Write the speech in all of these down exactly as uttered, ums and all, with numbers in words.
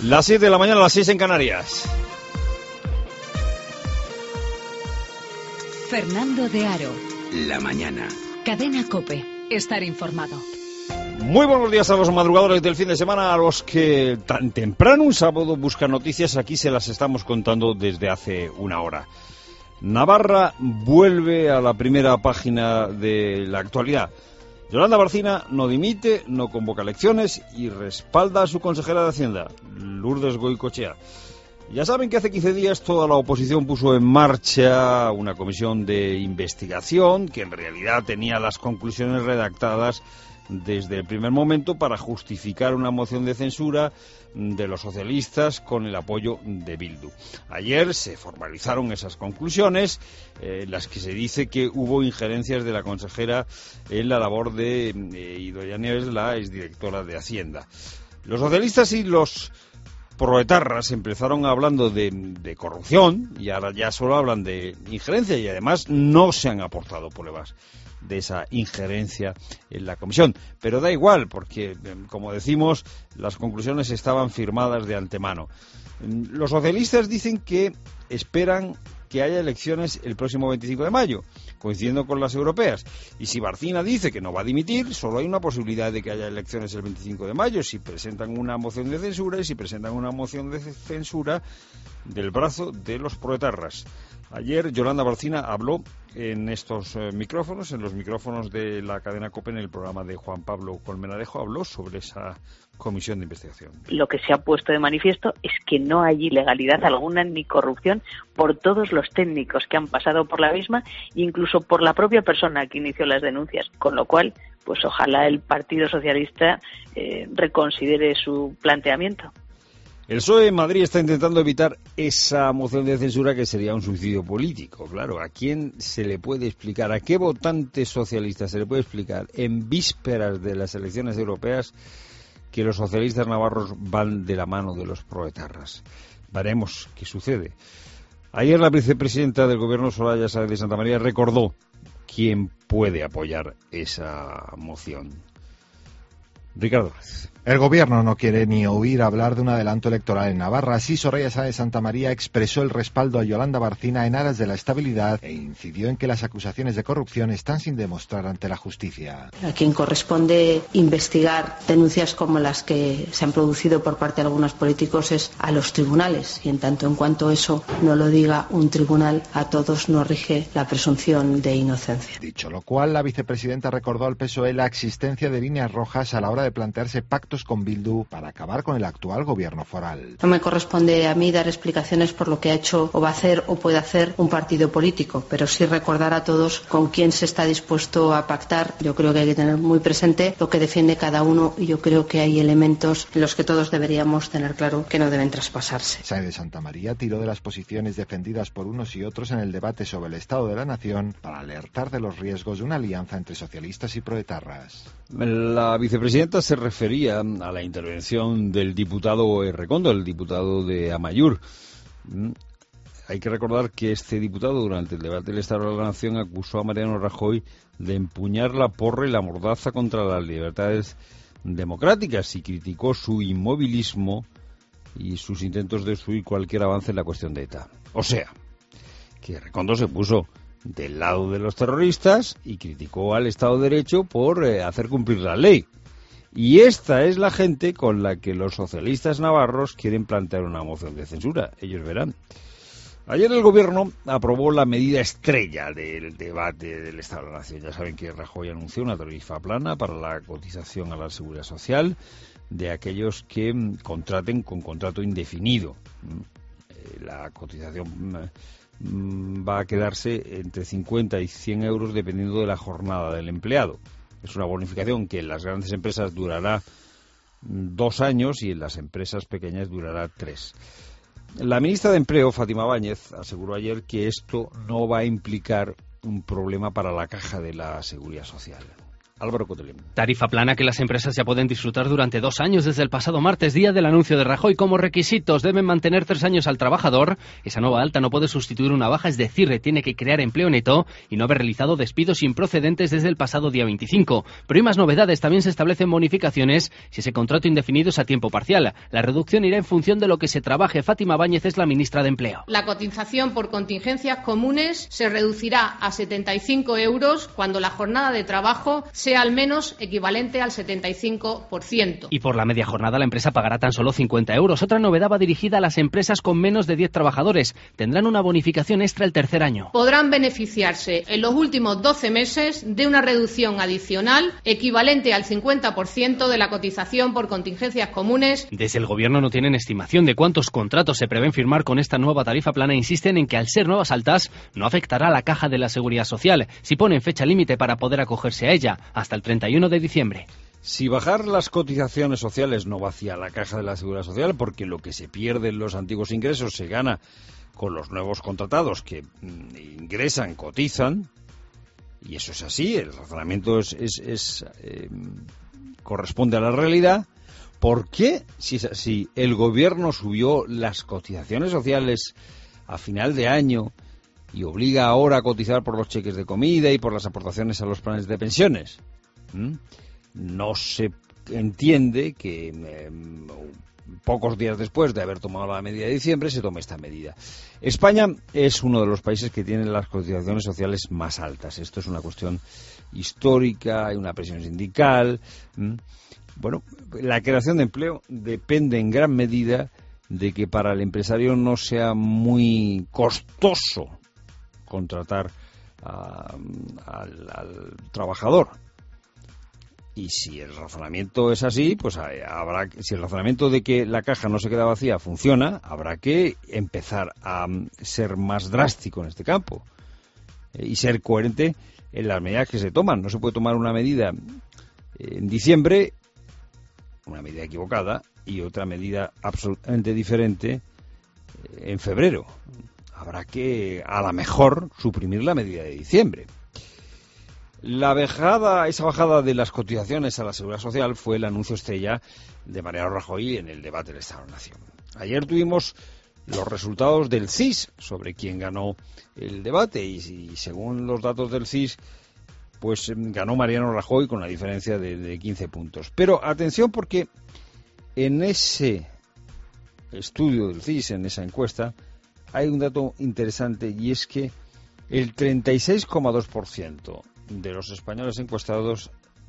Las siete de la mañana, las seis en Canarias. Fernando de Aro. La mañana. Cadena COPE. Estar informado. Muy buenos días a los madrugadores del fin de semana, a los que tan temprano un sábado buscan noticias. Aquí se las estamos contando desde hace una hora. Navarra vuelve a la primera página de la actualidad. Yolanda Barcina no dimite, no convoca elecciones y respalda a su consejera de Hacienda, Lourdes Goicoechea. Ya saben que hace quince días toda la oposición puso en marcha una comisión de investigación que en realidad tenía las conclusiones redactadas desde el primer momento para justificar una moción de censura de los socialistas con el apoyo de Bildu. Ayer se formalizaron esas conclusiones, en eh, las que se dice que hubo injerencias de la consejera en la labor de eh, Idoia Nieves, la exdirectora de Hacienda. Los socialistas y los proetarras empezaron hablando de, de corrupción y ahora ya solo hablan de injerencia, y además no se han aportado pruebas de esa injerencia en la comisión. Pero da igual, porque, como decimos, las conclusiones estaban firmadas de antemano. Los socialistas dicen que esperan que haya elecciones el próximo veinticinco de mayo, coincidiendo con las europeas. Y si Barcina dice que no va a dimitir, solo hay una posibilidad de que haya elecciones el veinticinco de mayo, si presentan una moción de censura, y si presentan una moción de censura del brazo de los proetarras. Ayer Yolanda Barcina habló en estos eh, micrófonos, en los micrófonos de la cadena COPE, en el programa de Juan Pablo Colmenarejo, habló sobre esa comisión de investigación. Lo que se ha puesto de manifiesto es que no hay ilegalidad alguna ni corrupción por todos los técnicos que han pasado por la misma, incluso por la propia persona que inició las denuncias, con lo cual, pues ojalá el Partido Socialista eh, reconsidere su planteamiento. El P S O E en Madrid está intentando evitar esa moción de censura, que sería un suicidio político. Claro, ¿a quién se le puede explicar, a qué votante socialista se le puede explicar en vísperas de las elecciones europeas que los socialistas navarros van de la mano de los proetarras? Veremos qué sucede. Ayer la vicepresidenta del Gobierno, Soraya Sáez de Santamaría, recordó quién puede apoyar esa moción. Ricardo Vázquez. El Gobierno no quiere ni oír hablar de un adelanto electoral en Navarra. Así, Soraya Sáez de Santamaría expresó el respaldo a Yolanda Barcina en aras de la estabilidad e incidió en que las acusaciones de corrupción están sin demostrar ante la justicia. A quien corresponde investigar denuncias como las que se han producido por parte de algunos políticos es a los tribunales, y en tanto en cuanto eso no lo diga un tribunal, a todos nos rige la presunción de inocencia. Dicho lo cual, la vicepresidenta recordó al P S O E la existencia de líneas rojas a la hora de plantearse pactos con Bildu para acabar con el actual gobierno foral. No me corresponde a mí dar explicaciones por lo que ha hecho o va a hacer o puede hacer un partido político, pero sí recordar a todos con quién se está dispuesto a pactar. Yo creo que hay que tener muy presente lo que defiende cada uno, y yo creo que hay elementos en los que todos deberíamos tener claro que no deben traspasarse. Sáez de Santamaría tiró de las posiciones defendidas por unos y otros en el debate sobre el Estado de la Nación para alertar de los riesgos de una alianza entre socialistas y proetarras. La vicepresidenta se refería a la intervención del diputado Errekondo, el diputado de Amaiur. Hay que recordar que este diputado, durante el debate del Estado de la Nación, acusó a Mariano Rajoy de empuñar la porra y la mordaza contra las libertades democráticas, y criticó su inmovilismo y sus intentos de obstruir cualquier avance en la cuestión de ETA. O sea, que Errekondo se puso del lado de los terroristas y criticó al Estado de Derecho por eh, hacer cumplir la ley. Y esta es la gente con la que los socialistas navarros quieren plantear una moción de censura. Ellos verán. Ayer el Gobierno aprobó la medida estrella del debate del Estado de la Nación. Ya saben que Rajoy anunció una tarifa plana para la cotización a la Seguridad Social de aquellos que contraten con contrato indefinido. La cotización va a quedarse entre cincuenta y cien euros dependiendo de la jornada del empleado. Es una bonificación que en las grandes empresas durará dos años y en las empresas pequeñas durará tres. La ministra de Empleo, Fátima Báñez, aseguró ayer que esto no va a implicar un problema para la caja de la Seguridad Social. Álvaro Cotelín. Tarifa plana que las empresas ya pueden disfrutar durante dos años desde el pasado martes, día del anuncio de Rajoy. Como requisitos deben mantener tres años al trabajador. Esa nueva alta no puede sustituir una baja, es decir, tiene que crear empleo neto y no haber realizado despidos improcedentes desde el pasado día veinticinco. Pero hay más novedades, también se establecen bonificaciones si ese contrato indefinido es a tiempo parcial. La reducción irá en función de lo que se trabaje. Fátima Báñez es la ministra de Empleo. La cotización por contingencias comunes se reducirá a setenta y cinco euros cuando la jornada de trabajo sea al menos equivalente al setenta y cinco por ciento. Y por la media jornada la empresa pagará tan solo cincuenta euros. Otra novedad va dirigida a las empresas con menos de diez trabajadores. Tendrán una bonificación extra el tercer año. Podrán beneficiarse en los últimos doce meses de una reducción adicional equivalente al cincuenta por ciento de la cotización por contingencias comunes. Desde el Gobierno no tienen estimación de cuántos contratos se prevén firmar con esta nueva tarifa plana. Insisten en que al ser nuevas altas no afectará a la caja de la Seguridad Social. Si ponen fecha límite para poder acogerse a ella, hasta el treinta y uno de diciembre. Si bajar las cotizaciones sociales no vacía la caja de la Seguridad Social, porque lo que se pierde en los antiguos ingresos se gana con los nuevos contratados que mm, ingresan, cotizan, y eso es así, el razonamiento es, es, es eh, corresponde a la realidad. ¿Por qué, si es así, el Gobierno subió las cotizaciones sociales a final de año y obliga ahora a cotizar por los cheques de comida y por las aportaciones a los planes de pensiones? ¿Mm? No se entiende que eh, pocos días después de haber tomado la medida de diciembre se tome esta medida. España es uno de los países que tiene las cotizaciones sociales más altas. Esto es una cuestión histórica, hay una presión sindical. ¿Mm? Bueno, la creación de empleo depende en gran medida de que para el empresario no sea muy costoso contratar a, al, al trabajador. Y si el razonamiento es así, pues habrá, si el razonamiento de que la caja no se queda vacía funciona, habrá que empezar a ser más drástico en este campo eh, y ser coherente en las medidas que se toman. No se puede tomar una medida en diciembre, una medida equivocada, y otra medida absolutamente diferente en febrero. Habrá que, a lo mejor, suprimir la medida de diciembre. La bajada, esa bajada de las cotizaciones a la Seguridad Social fue el anuncio estrella de Mariano Rajoy en el debate del Estado-Nación. Ayer tuvimos los resultados del C I S sobre quién ganó el debate y, y según los datos del C I S, pues ganó Mariano Rajoy con la diferencia de, de quince puntos. Pero atención, porque en ese estudio del C I S, en esa encuesta, hay un dato interesante, y es que el treinta y seis coma dos por ciento de los españoles encuestados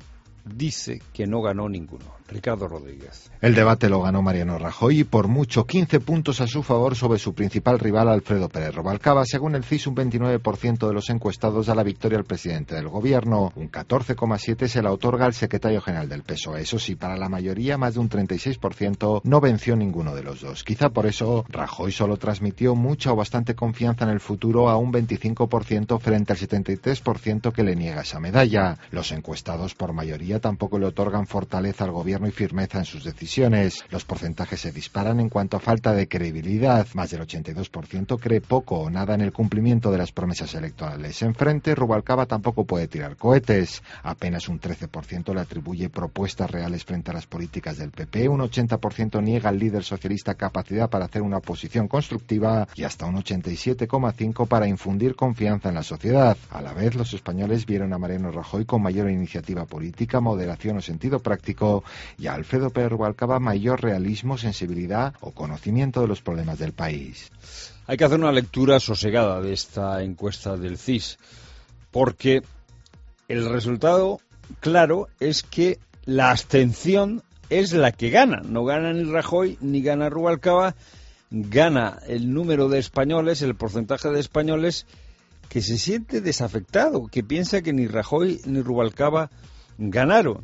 dice que no ganó ninguno. Ricardo Rodríguez. El debate lo ganó Mariano Rajoy y por mucho, quince puntos a su favor sobre su principal rival Alfredo Pérez Rubalcaba. Según el C I S, un veintinueve por ciento de los encuestados da la victoria al presidente del gobierno. Un catorce coma siete por ciento se la otorga al secretario general del P S O E. Eso sí, para la mayoría, más de un treinta y seis por ciento, no venció ninguno de los dos. Quizá por eso Rajoy solo transmitió mucha o bastante confianza en el futuro a un veinticinco por ciento frente al setenta y tres por ciento que le niega esa medalla. Los encuestados por mayoría tampoco le otorgan fortaleza al gobierno y firmeza en sus decisiones. Los porcentajes se disparan en cuanto a falta de credibilidad. Más del ochenta y dos por ciento cree poco o nada en el cumplimiento de las promesas electorales. Enfrente, Rubalcaba tampoco puede tirar cohetes. Apenas un trece por ciento le atribuye propuestas reales frente a las políticas del P P. Un ochenta por ciento niega al líder socialista capacidad para hacer una oposición constructiva y hasta un ochenta y siete coma cinco por ciento para infundir confianza en la sociedad. A la vez, los españoles vieron a Mariano Rajoy con mayor iniciativa política, moderación o sentido práctico, y a Alfredo Pérez Rubalcaba mayor realismo, sensibilidad o conocimiento de los problemas del país. Hay que hacer una lectura sosegada de esta encuesta del C I S, porque el resultado claro es que la abstención es la que gana. No gana ni Rajoy ni gana Rubalcaba, gana el número de españoles, el porcentaje de españoles que se siente desafectado, que piensa que ni Rajoy ni Rubalcaba ganaron.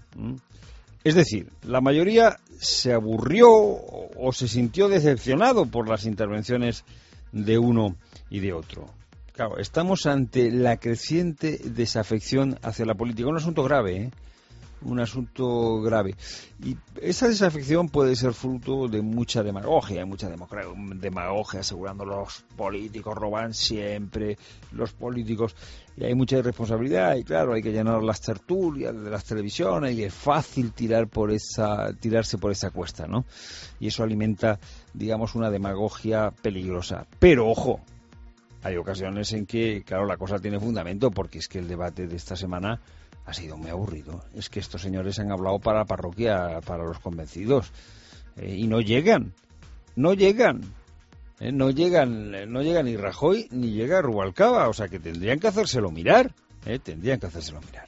Es decir, la mayoría se aburrió o se sintió decepcionado por las intervenciones de uno y de otro. Claro, estamos ante la creciente desafección hacia la política. Un asunto grave, ¿eh? un asunto grave. Y esa desafección puede ser fruto de mucha demagogia, hay mucha demagogia asegurando los políticos roban siempre, los políticos, y hay mucha irresponsabilidad, y claro, hay que llenar las tertulias de las televisiones, y es fácil tirar por esa, tirarse por esa cuesta, ¿no? Y eso alimenta, digamos, una demagogia peligrosa. Pero ojo, hay ocasiones en que, claro, la cosa tiene fundamento, porque es que el debate de esta semana ha sido muy aburrido. Es que estos señores han hablado para la parroquia, para los convencidos, eh, y no llegan, no llegan, eh, no llegan, no llega ni Rajoy ni llega Rubalcaba, o sea que tendrían que hacérselo mirar, eh, tendrían que hacérselo mirar.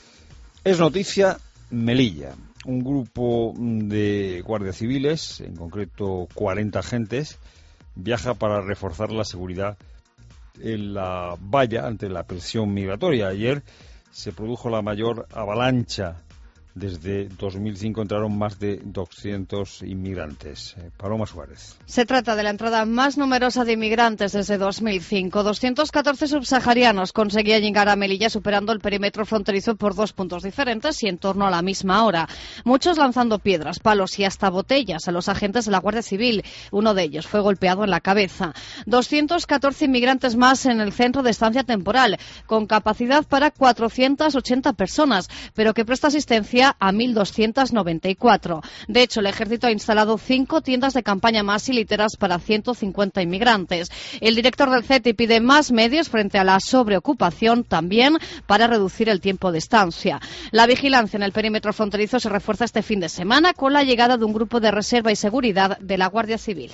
Es noticia Melilla, un grupo de guardias civiles, en concreto cuarenta agentes, viaja para reforzar la seguridad en la valla ante la presión migratoria. Ayer se produjo la mayor avalancha. Desde dos mil cinco entraron más de doscientos inmigrantes. Eh, Paloma Suárez. Se trata de la entrada más numerosa de inmigrantes desde dos mil cinco. doscientos catorce subsaharianos conseguían llegar a Melilla superando el perímetro fronterizo por dos puntos diferentes y en torno a la misma hora. Muchos lanzando piedras, palos y hasta botellas a los agentes de la Guardia Civil. Uno de ellos fue golpeado en la cabeza. doscientos catorce inmigrantes más en el centro de estancia temporal, con capacidad para cuatrocientas ochenta personas, pero que presta asistencia a mil doscientos noventa y cuatro. De hecho, el ejército ha instalado cinco tiendas de campaña más y literas para ciento cincuenta inmigrantes. El director del C E T I pide más medios frente a la sobreocupación, también para reducir el tiempo de estancia. La vigilancia en el perímetro fronterizo se refuerza este fin de semana con la llegada de un grupo de reserva y seguridad de la Guardia Civil.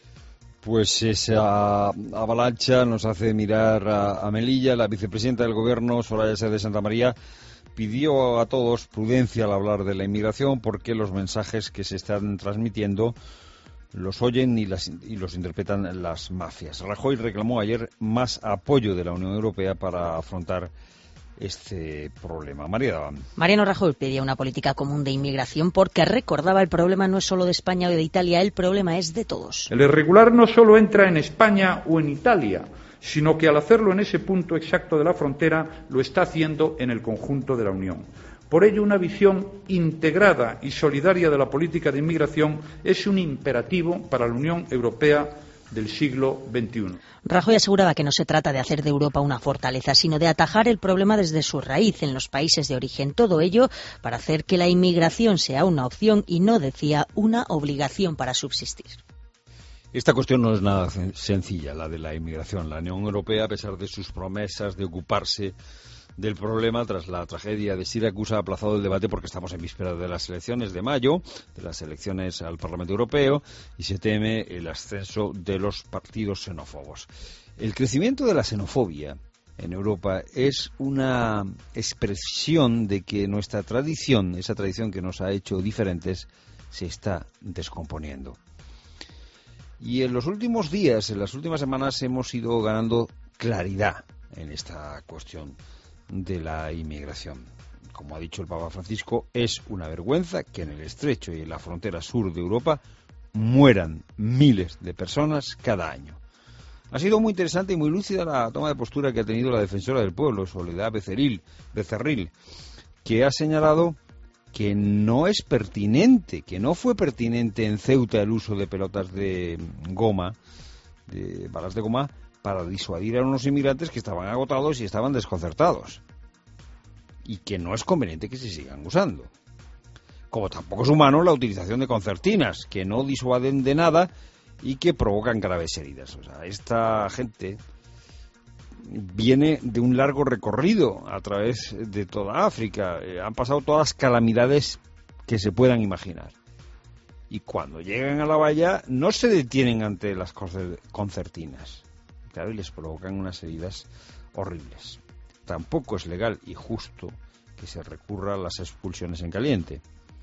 Pues esa avalancha nos hace mirar a, a Melilla. La vicepresidenta del Gobierno, Soraya Sáez de Santamaría, pidió a todos prudencia al hablar de la inmigración porque los mensajes que se están transmitiendo los oyen y, las, y los interpretan las mafias. Rajoy reclamó ayer más apoyo de la Unión Europea para afrontar este problema. María Daván. Mariano Rajoy pedía una política común de inmigración porque recordaba el problema no es solo de España o de Italia, el problema es de todos. El irregular no solo entra en España o en Italia, sino que al hacerlo en ese punto exacto de la frontera lo está haciendo en el conjunto de la Unión. Por ello, una visión integrada y solidaria de la política de inmigración es un imperativo para la Unión Europea del siglo veintiuno. Rajoy aseguraba que no se trata de hacer de Europa una fortaleza, sino de atajar el problema desde su raíz en los países de origen. Todo ello para hacer que la inmigración sea una opción y no, decía, una obligación para subsistir. Esta cuestión no es nada sencilla, la de la inmigración. La Unión Europea, a pesar de sus promesas de ocuparse del problema tras la tragedia de Siracusa, ha aplazado el debate porque estamos en vísperas de las elecciones de mayo, de las elecciones al Parlamento Europeo, y se teme el ascenso de los partidos xenófobos. El crecimiento de la xenofobia en Europa es una expresión de que nuestra tradición, esa tradición que nos ha hecho diferentes, se está descomponiendo. Y en los últimos días, en las últimas semanas, hemos ido ganando claridad en esta cuestión de la inmigración. Como ha dicho el Papa Francisco, es una vergüenza que en el estrecho y en la frontera sur de Europa mueran miles de personas cada año. Ha sido muy interesante y muy lúcida la toma de postura que ha tenido la defensora del pueblo, Soledad Becerril, Becerril, que ha señalado que no es pertinente, que no fue pertinente en Ceuta el uso de pelotas de goma, de balas de goma, para disuadir a unos inmigrantes que estaban agotados y estaban desconcertados. Y que no es conveniente que se sigan usando. Como tampoco es humano la utilización de concertinas, que no disuaden de nada y que provocan graves heridas. O sea, esta gente viene de un largo recorrido a través de toda África. Eh, han pasado todas las calamidades que se puedan imaginar. Y cuando llegan a la valla no se detienen ante las concertinas. Claro, y les provocan unas heridas horribles. Tampoco es legal y justo que se recurra a las expulsiones en caliente.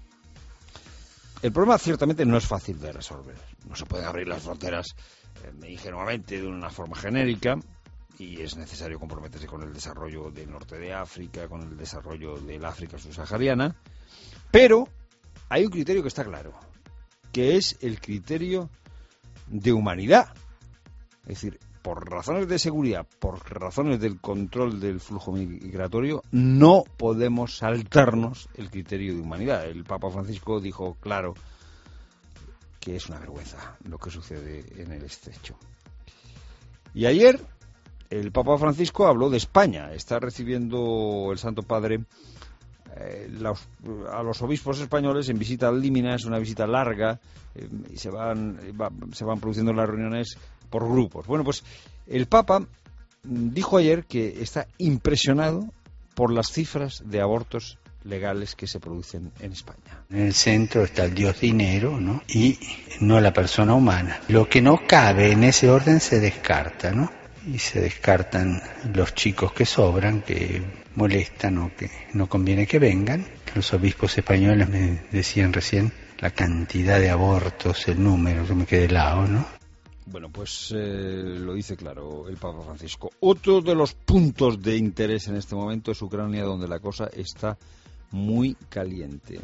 El problema ciertamente no es fácil de resolver. No se pueden abrir las fronteras eh, ingenuamente de una forma genérica. Y es necesario comprometerse con el desarrollo del norte de África, con el desarrollo del África subsahariana, pero hay un criterio que está claro, que es el criterio de humanidad. Es decir, por razones de seguridad, por razones del control del flujo migratorio, no podemos saltarnos el criterio de humanidad. El Papa Francisco dijo claro que es una vergüenza lo que sucede en el Estrecho. Y ayer el Papa Francisco habló de España. Está recibiendo el Santo Padre eh, los, a los obispos españoles en visita al Límina. Es una visita larga eh, y se van, va, se van produciendo las reuniones por grupos. Bueno, pues el Papa dijo ayer que está impresionado por las cifras de abortos legales que se producen en España. En el centro está el Dios dinero, ¿no? Y no la persona humana. Lo que no cabe en ese orden se descarta, ¿no? Y se descartan los chicos que sobran, que molestan o que no conviene que vengan. Los obispos españoles me decían recién la cantidad de abortos, el número, yo me quedé helado, ¿no? Bueno, pues eh, lo dice claro el Papa Francisco. Otro de los puntos de interés en este momento es Ucrania, donde la cosa está muy caliente.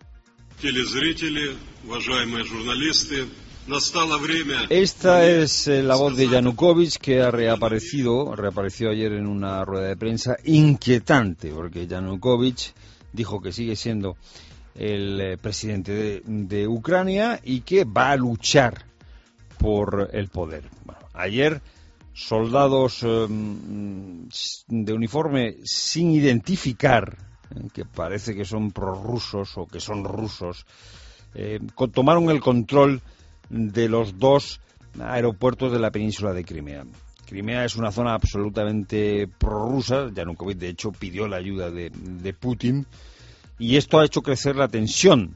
Esta es eh, la voz de Yanukovych, que ha reaparecido, reapareció ayer en una rueda de prensa inquietante, porque Yanukovych dijo que sigue siendo el eh, presidente de, de Ucrania y que va a luchar por el poder. Bueno, ayer soldados eh, de uniforme sin identificar, eh, que parece que son prorrusos o que son rusos, eh, tomaron el control de los dos aeropuertos de la península de Crimea. Crimea es una zona absolutamente prorrusa. Yanukovych, de hecho, pidió la ayuda de, de Putin, y esto ha hecho crecer la tensión,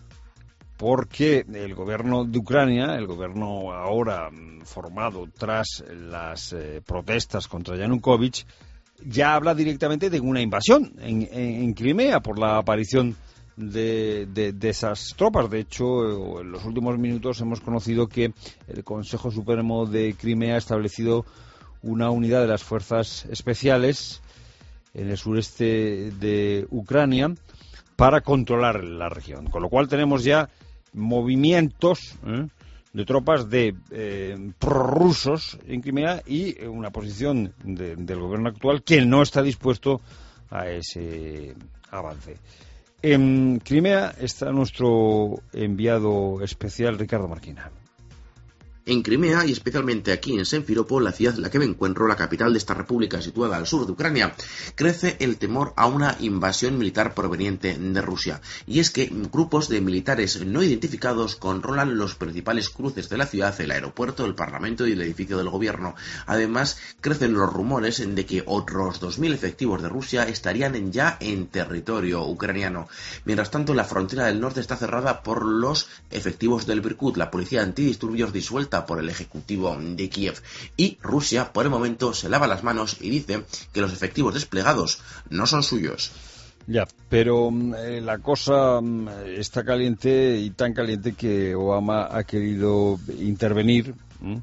porque el gobierno de Ucrania, el gobierno ahora formado tras las eh, protestas contra Yanukovych, ya habla directamente de una invasión en, en, en Crimea por la aparición de, de, de esas tropas. De hecho, en los últimos minutos hemos conocido que el Consejo Supremo de Crimea ha establecido una unidad de las fuerzas especiales en el sureste de Ucrania para controlar la región. Con lo cual tenemos ya movimientos ¿eh? de tropas de eh, prorrusos en Crimea y una posición de, del gobierno actual que no está dispuesto a ese avance. En Crimea está nuestro enviado especial Ricardo Marquina. En Crimea, y especialmente aquí en Simferópol, la ciudad en la que me encuentro, la capital de esta república situada al sur de Ucrania, crece el temor a una invasión militar proveniente de Rusia. Y es que grupos de militares no identificados controlan los principales cruces de la ciudad, el aeropuerto, el parlamento y el edificio del gobierno. Además, crecen los rumores de que otros dos mil efectivos de Rusia estarían ya en territorio ucraniano. Mientras tanto, la frontera del norte está cerrada por los efectivos del Birkut, la policía antidisturbios disuelta por el Ejecutivo de Kiev, y Rusia por el momento se lava las manos y dice que los efectivos desplegados no son suyos. Ya, pero eh, la cosa está caliente, y tan caliente que Obama ha querido intervenir. ¿Mm?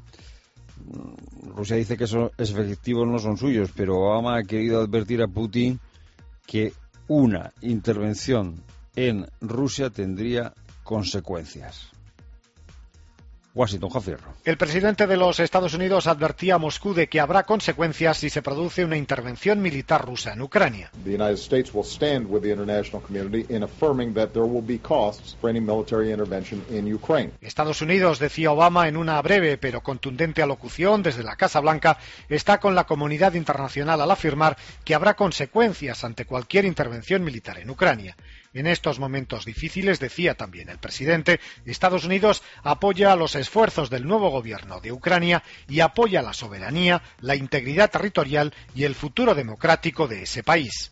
Rusia dice que esos efectivos no son suyos, pero Obama ha querido advertir a Putin que una intervención en Rusia tendría consecuencias. Washington, Juan Fierro. El presidente de los Estados Unidos advertía a Moscú de que habrá consecuencias si se produce una intervención militar rusa en Ucrania. The United States will stand with the international community in affirming that there will be costs for any military intervention in Ukraine. Estados Unidos, decía Obama en una breve pero contundente alocución desde la Casa Blanca, está con la comunidad internacional al afirmar que habrá consecuencias ante cualquier intervención militar en Ucrania. En estos momentos difíciles, decía también el presidente, Estados Unidos apoya los esfuerzos del nuevo gobierno de Ucrania y apoya la soberanía, la integridad territorial y el futuro democrático de ese país.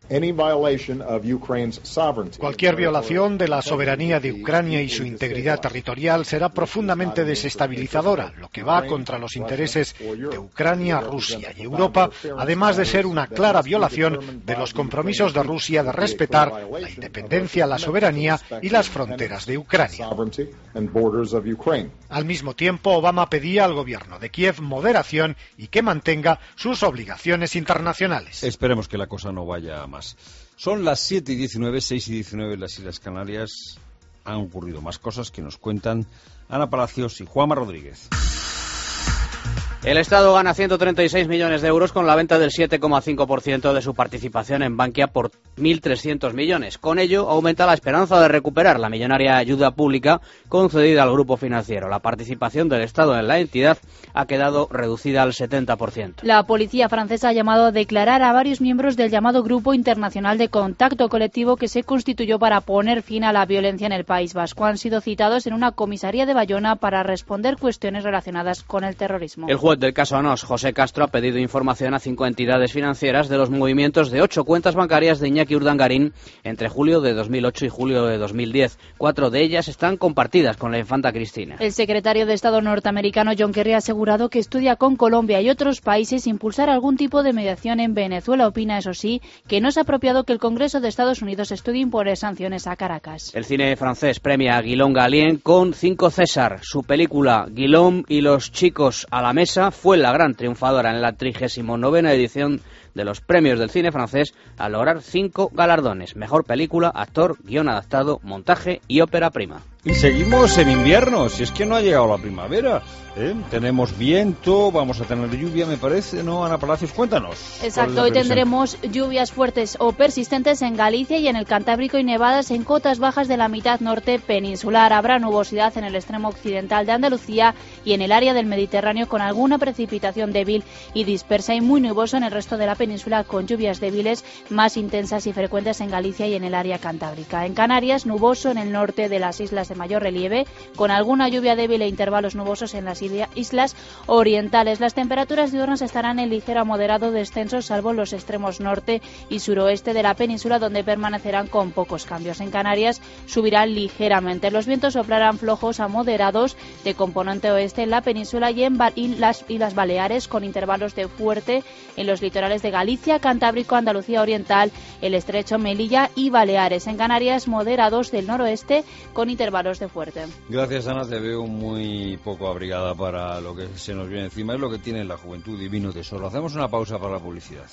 Cualquier violación de la soberanía de Ucrania y su integridad territorial será profundamente desestabilizadora, lo que va contra los intereses de Ucrania, Rusia y Europa, además de ser una clara violación de los compromisos de Rusia de respetar la independencia, la soberanía y las fronteras de Ucrania. Al mismo tiempo, Obama pedía al gobierno de Kiev moderación y que mantenga sus obligaciones internacionales. Esperemos que la cosa no vaya a más. Son las siete y diecinueve, seis y diecinueve en las Islas Canarias. Han ocurrido más cosas que nos cuentan Ana Palacios y Juanma Rodríguez. El Estado gana ciento treinta y seis millones de euros con la venta del siete coma cinco por ciento de su participación en Bankia por mil trescientos millones. Con ello, aumenta la esperanza de recuperar la millonaria ayuda pública concedida al grupo financiero. La participación del Estado en la entidad ha quedado reducida al setenta por ciento. La policía francesa ha llamado a declarar a varios miembros del llamado Grupo Internacional de Contacto Colectivo que se constituyó para poner fin a la violencia en el País Vasco. Han sido citados en una comisaría de Bayona para responder cuestiones relacionadas con el terrorismo. El juez del caso Anos, José Castro, ha pedido información a cinco entidades financieras de los movimientos de ocho cuentas bancarias de Iñaki Urdangarín entre julio de dos mil ocho y julio de dos mil diez. Cuatro de ellas están compartidas con la infanta Cristina. El secretario de Estado norteamericano John Kerry ha asegurado que estudia con Colombia y otros países impulsar algún tipo de mediación en Venezuela. Opina, eso sí, que no es apropiado que el Congreso de Estados Unidos estudie imponer sanciones a Caracas. El cine francés premia a Guillaume Gallienne con cinco César. Su película Guillaume y los chicos a la mesa fue la gran triunfadora en la trigésima novena edición de los premios del cine francés al lograr cinco galardones: mejor película, actor, guión adaptado, montaje y ópera prima. Y seguimos en invierno, si es que no ha llegado la primavera, ¿eh? Tenemos viento, vamos a tener lluvia, me parece, ¿no, Ana Palacios? Cuéntanos. Exacto, hoy tendremos lluvias fuertes o persistentes en Galicia y en el Cantábrico y nevadas en cotas bajas de la mitad norte peninsular. Habrá nubosidad en el extremo occidental de Andalucía y en el área del Mediterráneo con alguna precipitación débil y dispersa y muy nuboso en el resto de la península con lluvias débiles más intensas y frecuentes en Galicia y en el área cantábrica. En Canarias, nuboso en el norte de las islas de mayor relieve, con alguna lluvia débil e intervalos nubosos en las islas orientales. Las temperaturas diurnas estarán en ligero a moderado descenso, salvo los extremos norte y suroeste de la península, donde permanecerán con pocos cambios. En Canarias subirán ligeramente. Los vientos soplarán flojos a moderados de componente oeste en la península y en y las Islas Baleares, con intervalos de fuerte en los litorales de Galicia, Cantábrico, Andalucía Oriental, el Estrecho, Melilla y Baleares. En Canarias, moderados del noroeste, con intervalos de fuerte. Gracias, Ana, te veo muy poco abrigada para lo que se nos viene encima. Es lo que tiene la juventud, divino tesoro. Hacemos una pausa para la publicidad.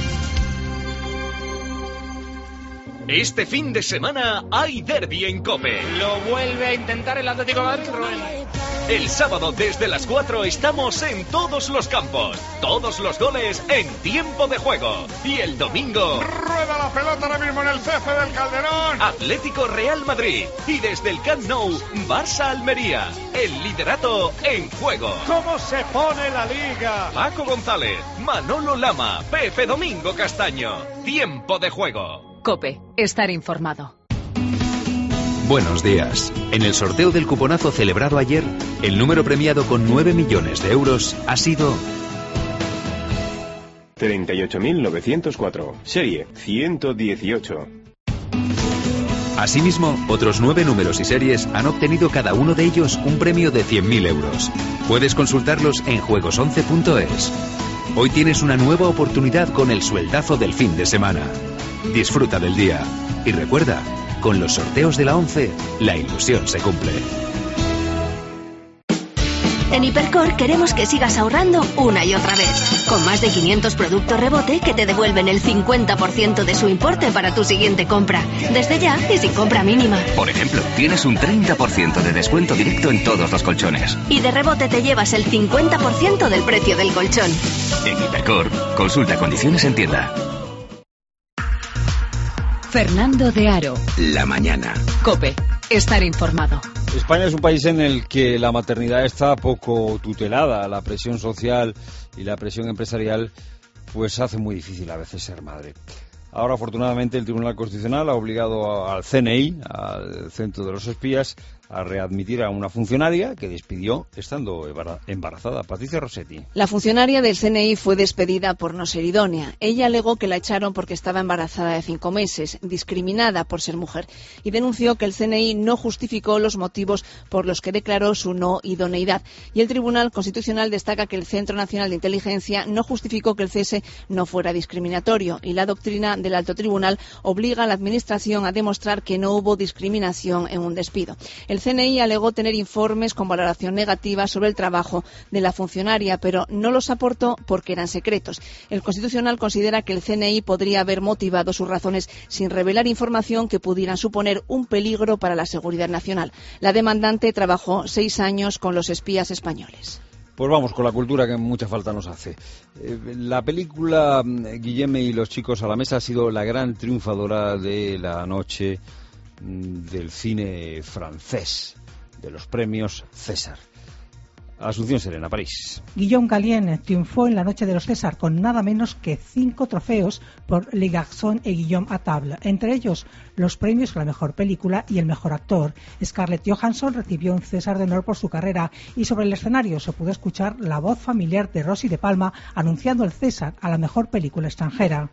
Este fin de semana hay derbi en COPE. Lo vuelve a intentar el Atlético de Madrid, Rubén. El sábado desde las cuatro estamos en todos los campos. Todos los goles en tiempo de juego. Y el domingo... Rueda la pelota ahora mismo en el césped del Calderón. Atlético Real Madrid. Y desde el Camp Nou, Barça Almería. El liderato en juego. ¿Cómo se pone la liga? Paco González, Manolo Lama, Pepe Domingo Castaño. Tiempo de juego. COPE, estar informado. Buenos días. En el sorteo del cuponazo celebrado ayer, el número premiado con nueve millones de euros ha sido... treinta y ocho mil novecientos cuatro. Serie ciento dieciocho. Asimismo, otros nueve números y series han obtenido cada uno de ellos un premio de cien mil euros. Puedes consultarlos en juegos once punto es. Hoy tienes una nueva oportunidad con el sueldazo del fin de semana. Disfruta del día. Y recuerda, con los sorteos de la once, la ilusión se cumple. En Hipercor queremos que sigas ahorrando una y otra vez. Con más de quinientos productos rebote que te devuelven el cincuenta por ciento de su importe para tu siguiente compra. Desde ya y sin compra mínima. Por ejemplo, tienes un treinta por ciento de descuento directo en todos los colchones. Y de rebote te llevas el cincuenta por ciento del precio del colchón. En Hipercor, consulta condiciones en tienda. Fernando de Aro. La mañana. COPE, estar informado. España es un país en el que la maternidad está poco tutelada. La presión social y la presión empresarial pues hace muy difícil a veces ser madre. Ahora, afortunadamente, el Tribunal Constitucional ha obligado al C N I, al Centro de los Espías, a readmitir a una funcionaria que despidió estando embarazada. Patricia Rossetti. La funcionaria del C N I fue despedida por no ser idónea. Ella alegó que la echaron porque estaba embarazada de cinco meses, discriminada por ser mujer, y denunció que el C N I no justificó los motivos por los que declaró su no idoneidad. Y el Tribunal Constitucional destaca que el Centro Nacional de Inteligencia no justificó que el cese no fuera discriminatorio, y la doctrina del Alto Tribunal obliga a la Administración a demostrar que no hubo discriminación en un despido. El C N I alegó tener informes con valoración negativa sobre el trabajo de la funcionaria, pero no los aportó porque eran secretos. El Constitucional considera que el C N I podría haber motivado sus razones sin revelar información que pudieran suponer un peligro para la seguridad nacional. La demandante trabajó seis años con los espías españoles. Pues vamos con la cultura que mucha falta nos hace. Eh, la película Guillem y los chicos a la mesa ha sido la gran triunfadora de la noche del cine francés, de los premios César. Asunción Serena, París. Guillaume Gallienne triunfó en la noche de los César con nada menos que cinco trofeos por Les Garçons et Guillaume à table, entre ellos los premios a la mejor película y el mejor actor. Scarlett Johansson recibió un César de honor por su carrera y sobre el escenario se pudo escuchar la voz familiar de Rosy de Palma anunciando el César a la mejor película extranjera.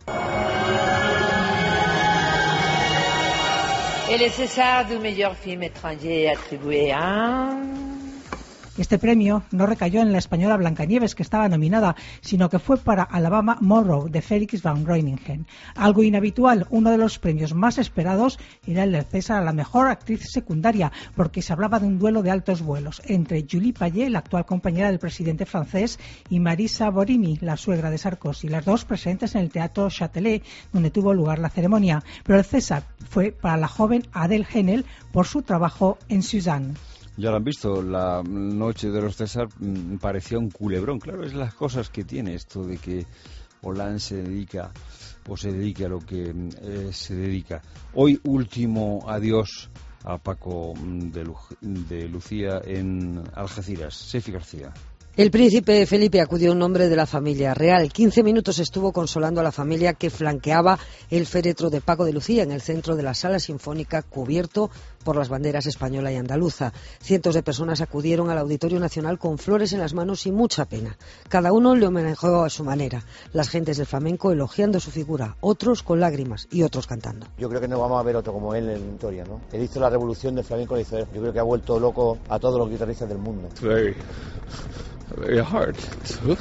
Et le César du meilleur film étranger attribué à... Este premio no recayó en la española Blancanieves, que estaba nominada, sino que fue para Alabama Monroe, de Félix van Groeningen. Algo inhabitual, uno de los premios más esperados era el del César a la mejor actriz secundaria, porque se hablaba de un duelo de altos vuelos entre Julie Payet, la actual compañera del presidente francés, y Marisa Borini, la suegra de Sarkozy, las dos presentes en el Teatro Châtelet, donde tuvo lugar la ceremonia. Pero el César fue para la joven Adèle Haenel por su trabajo en Suzanne. Ya lo han visto, la noche de los César mmm, parecía un culebrón. Claro, es las cosas que tiene esto de que Hollande se dedica o se dedique a lo que eh, se dedica. Hoy último adiós a Paco de, Lu de Lucía en Algeciras. Sefi García. El príncipe Felipe acudió en nombre de la familia real. quince minutos estuvo consolando a la familia que flanqueaba el féretro de Paco de Lucía en el centro de la sala sinfónica, cubierto por las banderas española y andaluza. Cientos de personas acudieron al Auditorio Nacional con flores en las manos y mucha pena. Cada uno le homenajeó a su manera. Las gentes del flamenco elogiando su figura, otros con lágrimas y otros cantando. Yo creo que no vamos a ver otro como él en la historia, ¿no? Él hizo la revolución del flamenco, hizo él. Yo creo que ha vuelto loco a todos los guitarristas del mundo. Very, very hard to,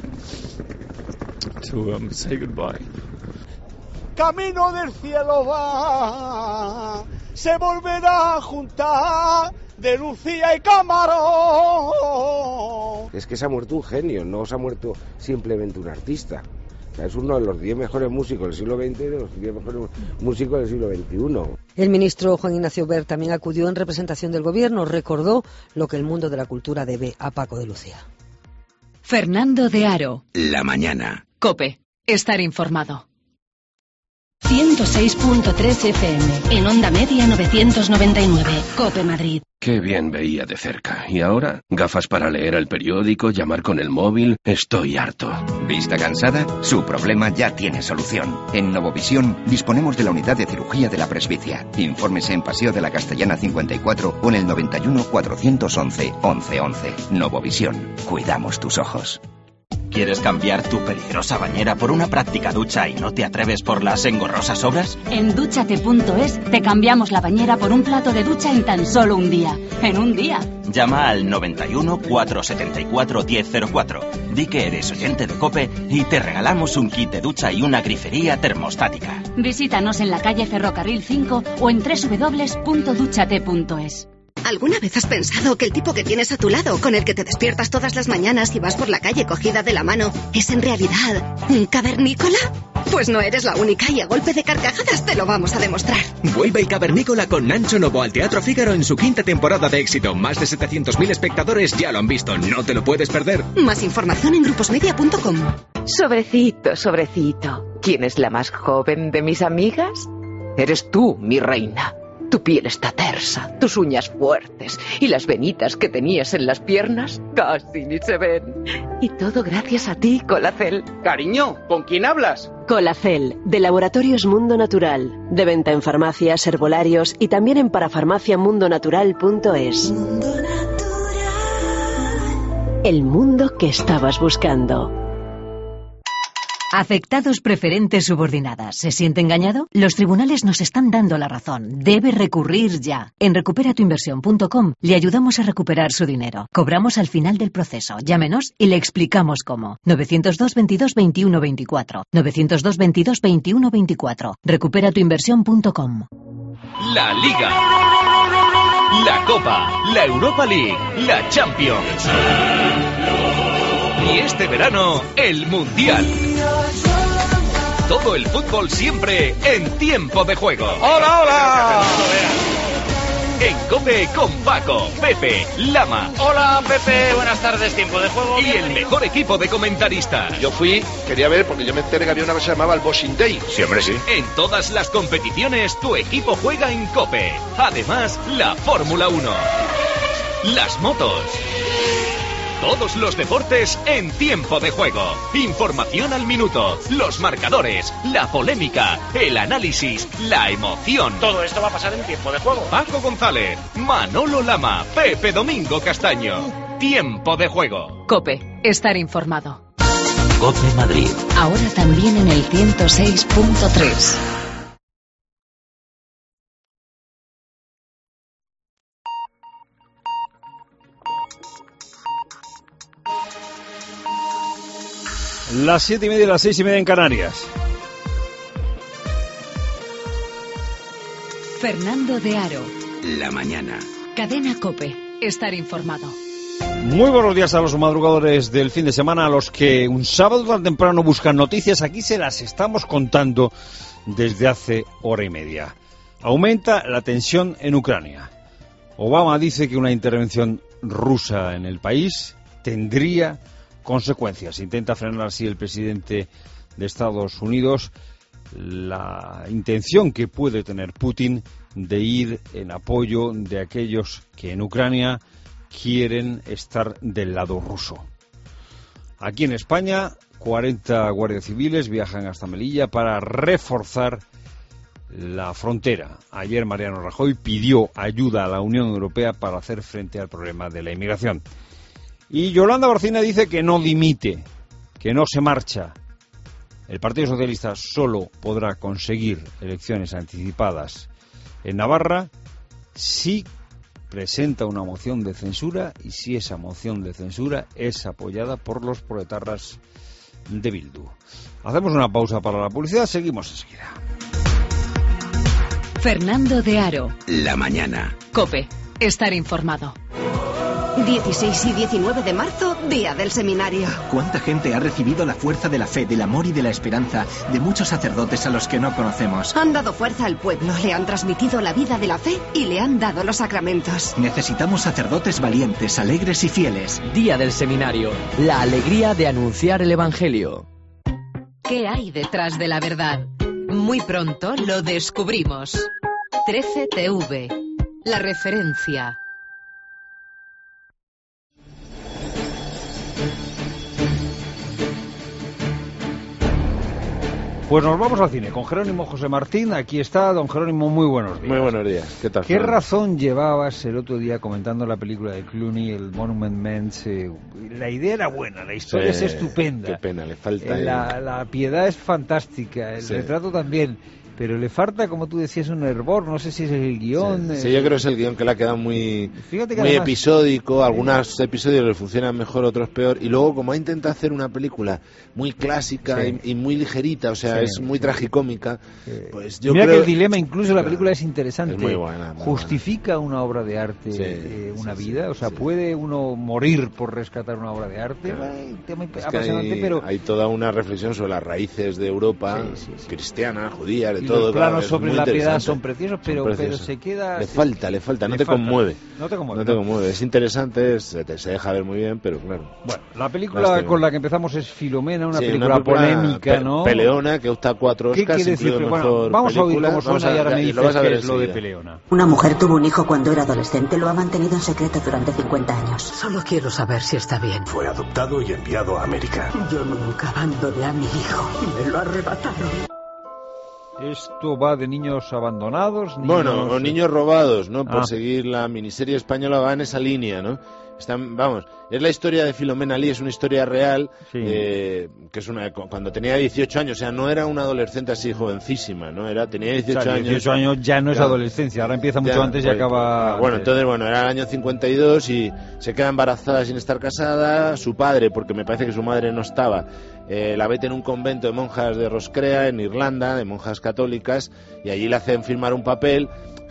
to um, say goodbye. Camino del cielo va, se volverá a juntar de Lucía y Camarón. Es que se ha muerto un genio, no se ha muerto simplemente un artista. O sea, es uno de los diez mejores músicos del siglo veinte y de los diez mejores músicos del siglo veintiuno. El ministro Juan Ignacio Wert también acudió en representación del gobierno, recordó lo que el mundo de la cultura debe a Paco de Lucía. Fernando de Aro. La mañana. COPE. Estar informado. ciento seis punto tres F M. En onda media novecientos noventa y nueve. COPE Madrid. Qué bien veía de cerca. ¿Y ahora? Gafas para leer el periódico, llamar con el móvil. Estoy harto. ¿Vista cansada? Su problema ya tiene solución. En Novovisión disponemos de la unidad de cirugía de la presbicia. Infórmese en Paseo de la Castellana cincuenta y cuatro o en el noventa y uno cuatrocientos once once once. Novovisión. Cuidamos tus ojos. ¿Quieres cambiar tu peligrosa bañera por una práctica ducha y no te atreves por las engorrosas obras? En dúchate punto es te cambiamos la bañera por un plato de ducha en tan solo un día. En un día. Llama al noventa y uno cuatrocientos setenta y cuatro diez cero cuatro. Di que eres oyente de COPE y te regalamos un kit de ducha y una grifería termostática. Visítanos en la calle Ferrocarril cinco o en doble u doble u doble u punto dúchate punto es. ¿Alguna vez has pensado que el tipo que tienes a tu lado, con el que te despiertas todas las mañanas y vas por la calle cogida de la mano, es en realidad un cavernícola? Pues no eres la única y a golpe de carcajadas te lo vamos a demostrar. Vuelve el cavernícola con Nacho Novo al Teatro Fígaro en su quinta temporada de éxito. Más de setecientos mil espectadores ya lo han visto. No te lo puedes perder. Más información en gruposmedia punto com. Sobrecito, sobrecito. ¿Quién es la más joven de mis amigas? Eres tú, mi reina. Tu piel está tersa, tus uñas fuertes y las venitas que tenías en las piernas casi ni se ven. Y todo gracias a ti, Colacel. Cariño, ¿con quién hablas? Colacel, de Laboratorios Mundo Natural. De venta en farmacias, herbolarios y también en parafarmacia mundo natural punto es. Mundo Natural. El mundo que estabas buscando. Afectados preferentes subordinadas. ¿Se siente engañado? Los tribunales nos están dando la razón. Debe recurrir ya. En recupera tu inversión punto com le ayudamos a recuperar su dinero. Cobramos al final del proceso. Llámenos y le explicamos cómo. novecientos dos veintidós veintiuno veinticuatro. novecientos dos veintidós veintiuno veinticuatro. recupera tu inversión punto com. La Liga, la Copa, la Europa League, la Champions. Y este verano, el Mundial. Todo el fútbol siempre en tiempo de juego. ¡Hola, hola! En COPE con Paco, Pepe, Lama. Hola Pepe, buenas tardes, tiempo de juego. Y el mejor equipo de comentaristas. Yo fui, quería ver, porque yo me enteré que había una cosa que se llamaba el Boxing Day. Sí, hombre, sí. En todas las competiciones, tu equipo juega en COPE. Además, la Fórmula uno. Las motos. Todos los deportes en tiempo de juego. Información al minuto. Los marcadores. La polémica. El análisis. La emoción. Todo esto va a pasar en tiempo de juego. Paco González. Manolo Lama. Pepe Domingo Castaño. Tiempo de juego. COPE. Estar informado. COPE Madrid. Ahora también en el ciento seis punto tres. Las siete y media y las seis y media en Canarias. Fernando de Aro. La mañana. Cadena COPE. Estar informado. Muy buenos días a los madrugadores del fin de semana, a los que un sábado tan temprano buscan noticias. Aquí se las estamos contando desde hace hora y media. Aumenta la tensión en Ucrania. Obama dice que una intervención rusa en el país tendría consecuencias. Intenta frenar así el presidente de Estados Unidos la intención que puede tener Putin de ir en apoyo de aquellos que en Ucrania quieren estar del lado ruso. Aquí en España, cuarenta guardias civiles viajan hasta Melilla para reforzar la frontera. Ayer Mariano Rajoy pidió ayuda a la Unión Europea para hacer frente al problema de la inmigración. Y Yolanda Barcina dice que no dimite, que no se marcha. El Partido Socialista solo podrá conseguir elecciones anticipadas en Navarra si presenta una moción de censura y si esa moción de censura es apoyada por los proetarras de Bildu. Hacemos una pausa para la publicidad, seguimos enseguida. Fernando de Aro. La mañana. COPE. Estar informado. dieciséis y diecinueve de marzo, día del seminario. ¿Cuánta gente ha recibido la fuerza de la fe, del amor y de la esperanza de muchos sacerdotes a los que no conocemos? Han dado fuerza al pueblo, le han transmitido la vida de la fe y le han dado los sacramentos. Necesitamos sacerdotes valientes, alegres y fieles. Día del seminario, la alegría de anunciar el Evangelio. ¿Qué hay detrás de la verdad? Muy pronto lo descubrimos. trece T V, la referencia. Pues nos vamos al cine con Jerónimo José Martín. Aquí está, don Jerónimo, muy buenos días. Muy buenos días, ¿qué tal? ¿Qué razón llevabas el otro día comentando la película de Clooney, el Monument Men? Eh, la idea era buena, la historia sí, es estupenda. Qué pena, le falta... Eh, la, la piedad es fantástica, el sí. retrato también... Pero le falta, como tú decías, un hervor, no sé si es el guión... Sí, sí eh... yo creo que es el guión que le ha quedado muy, muy además... episódico, algunos episodios le funcionan mejor, otros peor, y luego como ha intentado hacer una película muy clásica sí. y, y muy ligerita, o sea, sí, es muy sí. tragicómica, sí. pues yo Mira creo... que el dilema, incluso claro, la película es interesante, es muy buena, muy justifica buena. una obra de arte, sí, eh, una sí, vida, sí, o sea, sí. puede uno morir por rescatar una obra de arte, claro. Ay, tema es apasionante, hay, pero... hay toda una reflexión sobre las raíces de Europa, sí, sí, sí. cristiana, judía, de y todo, los planos claro, sobre la piedad son preciosos, pero, son pero se queda... Le falta, le falta, no le te falta. conmueve. No te conmueve. No te conmueve. Es interesante, es, te, se deja ver muy bien, pero claro. Bueno, la película con la que empezamos es Filomena, una sí, película una película polémica, pe ¿no? Peleona, que opta a cuatro Oscars. ¿Qué quiere decir? Mejor Bueno, vamos película. a oír cómo suena y ahora me dices qué es lo de Peleona. Una mujer tuvo un hijo cuando era adolescente, lo ha mantenido en secreto durante cincuenta años. Solo quiero saber si está bien. Fue adoptado y enviado a América. Yo nunca abandoné a mi hijo y me lo arrebataron. ¿Esto va de niños abandonados? Niños... Bueno, o niños robados, ¿no? Por ah. seguir la miniserie española va en esa línea, ¿no? Están, vamos, es la historia de Filomena Lee, es una historia real, sí. eh, que es una cuando tenía dieciocho años, o sea, no era una adolescente así jovencísima, ¿no? Era tenía dieciocho, o sea, dieciocho años. años ya no es ya, adolescencia, ahora empieza mucho ya, antes y pues, acaba... Bueno, entonces, bueno, era el año cincuenta y dos y se queda embarazada sin estar casada, su padre, porque me parece que su madre no estaba, eh, la mete en un convento de monjas de Roscrea, en Irlanda, de monjas católicas, y allí le hacen firmar un papel.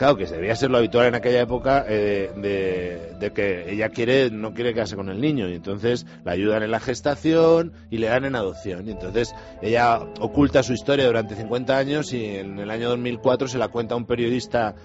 claro, que debía ser lo habitual en aquella época, eh, de, de que ella quiere no quiere quedarse con el niño, y entonces la ayudan en la gestación y le dan en adopción, y entonces ella oculta su historia durante cincuenta años, y en el año dos mil cuatro se la cuenta a un periodista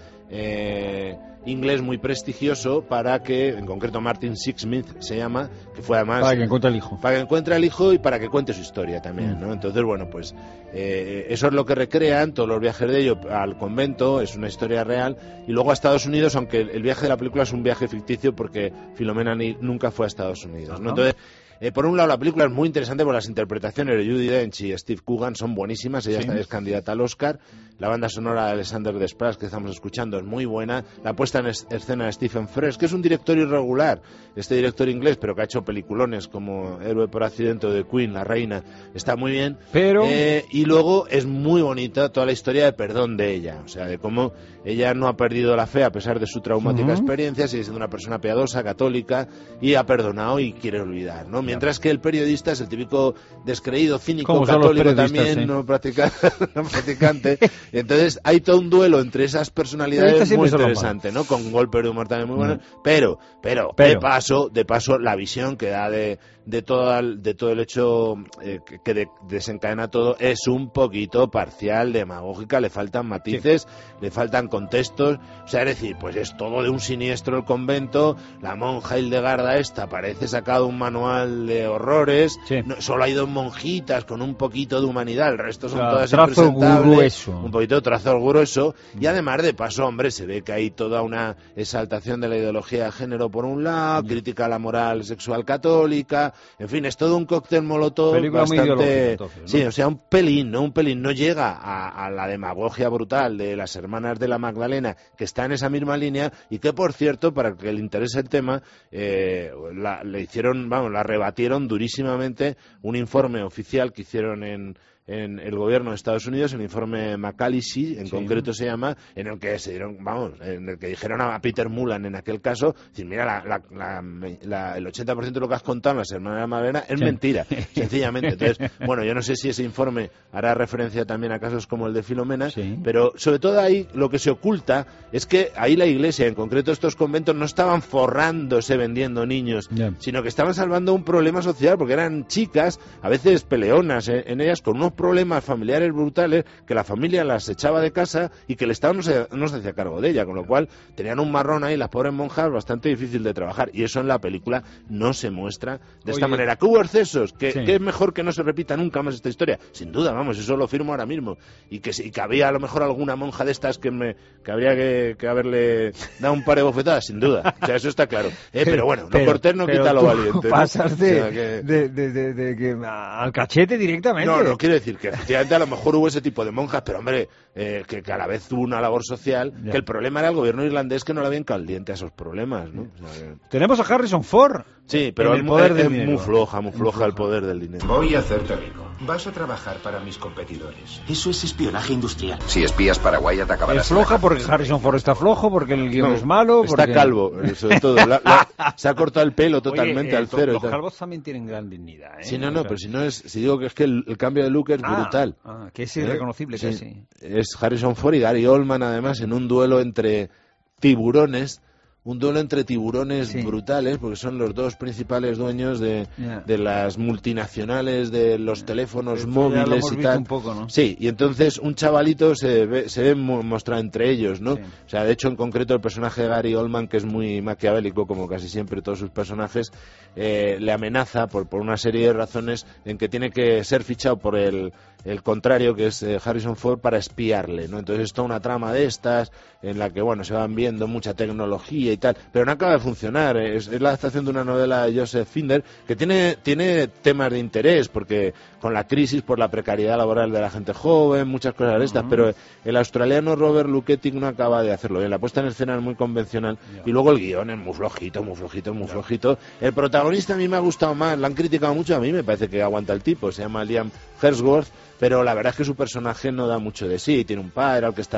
eh, inglés muy prestigioso, para que, en concreto Martin Sixsmith se llama, que fue además... Para que encuentre al hijo. Para que encuentre al hijo y para que cuente su historia también, ¿no? Entonces, bueno, pues eh, eso es lo que recrean todos los viajes de ellos al convento, es una historia real, y luego a Estados Unidos, aunque el viaje de la película es un viaje ficticio porque Filomena ni, nunca fue a Estados Unidos, ¿no? Entonces... Eh, por un lado, la película es muy interesante por las interpretaciones de Judi Dench y Steve Coogan, son buenísimas, ella sí. es candidata al Oscar. La banda sonora de Alexander Desplat, que estamos escuchando, es muy buena. La puesta en escena de Stephen Frears, que es un director irregular, este director inglés, pero que ha hecho peliculones como Héroe por accidente o The Queen, La Reina, está muy bien. Pero... Eh, y luego es muy bonita toda la historia de perdón de ella, o sea, de cómo ella no ha perdido la fe a pesar de su traumática uh-huh. experiencia, sigue siendo una persona piadosa, católica, y ha perdonado y quiere olvidar, ¿no? Mientras que el periodista es el típico descreído, cínico, católico también, sí. no, practica, no practicante. Entonces hay todo un duelo entre esas personalidades muy interesante, ¿no? Con golpes de humor también muy buenos. Mm. Pero, pero, pero, de paso, de paso, la visión que da de, de, todo, el, de todo el hecho eh, que, que de, desencadena todo es un poquito parcial, demagógica, le faltan matices, sí. le faltan contextos. O sea, es decir, pues es todo de un siniestro el convento, la monja Hildegarda esta parece sacado un manual de horrores, sí. no, solo hay dos monjitas con un poquito de humanidad, el resto son claro, todas impresentables, un poquito de trazo grueso, y además de paso, hombre, se ve que hay toda una exaltación de la ideología de género por un lado, sí. crítica a la moral sexual católica, en fin, es todo un cóctel molotov película bastante, entonces, ¿no? sí, o sea, un pelín, no un pelín, no llega a, a la demagogia brutal de las hermanas de la Magdalena, que está en esa misma línea, y que, por cierto, para que le interese el tema, eh, la, le hicieron, vamos, la rebatieron durísimamente un informe oficial que hicieron en, en el gobierno de Estados Unidos, el informe McAllister, en sí. concreto se llama, en el que se dieron, vamos, en el que dijeron a Peter Mullan en aquel caso, decir, mira, la, la, la, la, el ochenta por ciento de lo que has contado en las hermanas de la Magdalena es sí. mentira, sencillamente. Entonces, bueno, yo no sé si ese informe hará referencia también a casos como el de Filomena, sí. pero sobre todo ahí lo que se oculta es que ahí la Iglesia, en concreto estos conventos, no estaban forrándose vendiendo niños, yeah. sino que estaban salvando un problema social, porque eran chicas, a veces peleonas eh, en ellas, con unos problemas familiares brutales, que la familia las echaba de casa y que el Estado no se, no se hacía cargo de ella, con lo cual tenían un marrón ahí las pobres monjas bastante difícil de trabajar, y eso en la película no se muestra de Oye, esta manera. ¿Que hubo excesos? ¿Que, sí. ¿Que es mejor que no se repita nunca más esta historia? Sin duda, vamos, eso lo firmo ahora mismo, y que, y que había a lo mejor alguna monja de estas que, me, que habría que, que haberle dado un par de bofetadas, sin duda, o sea, eso está claro, eh, pero bueno, lo cortés no quita lo valiente, ¿no? Pasas de, o sea, que... de, de, de, de, de que al cachete directamente. No, no, quiero decir que efectivamente a lo mejor hubo ese tipo de monjas, pero hombre, eh, que, que a la vez hubo una labor social, ya. que el problema era el gobierno irlandés, que no le habían caliente a esos problemas, ¿no? O sea, que... Tenemos a Harrison Ford. Sí, pero el, el poder es, es muy floja, muy floja el poder del dinero. Voy a hacerte rico. Vas a trabajar para mis competidores. Eso es espionaje industrial. Si espías para Wyatt acabarás... Es floja porque Harrison Ford está flojo, porque el guión no, es malo... Está porque... calvo, sobre todo. La, la, se ha cortado el pelo totalmente. Oye, eh, al cero. Los calvos también tienen gran dignidad, ¿eh? Sí, no, no, o sea... pero si no es... Si digo que es que el, el cambio de look es ah, brutal. Ah, que es irreconocible, ¿Eh? casi. Sí. Es Harrison Ford y Gary Oldman, además, en un duelo entre tiburones... Un duelo entre tiburones sí. brutales, porque son los dos principales dueños de, yeah. de las multinacionales de los teléfonos yeah. móviles y tal. Un poco, ¿no? Sí, y entonces un chavalito se ve, se ve mostrado entre ellos, ¿no? Sí. O sea, de hecho, en concreto, el personaje de Gary Oldman, que es muy maquiavélico, como casi siempre todos sus personajes, eh, le amenaza por, por una serie de razones en que tiene que ser fichado por el, el contrario, que es eh, Harrison Ford, para espiarle, ¿no? Entonces es toda una trama de estas, en la que, bueno, se van viendo mucha tecnología y tal, pero no acaba de funcionar. Es, es la adaptación de una novela de Joseph Finder que tiene, tiene temas de interés, porque con la crisis por la precariedad laboral de la gente joven, muchas cosas de estas, uh-huh. pero el australiano Robert Luketic no acaba de hacerlo bien. La puesta en escena es muy convencional, yeah. y luego el guión es muy flojito, muy flojito, muy yeah. flojito. El protagonista a mí me ha gustado más, lo han criticado mucho, a mí me parece que aguanta el tipo, se llama Liam Hemsworth, pero la verdad es que su personaje no da mucho de sí, tiene un padre al que está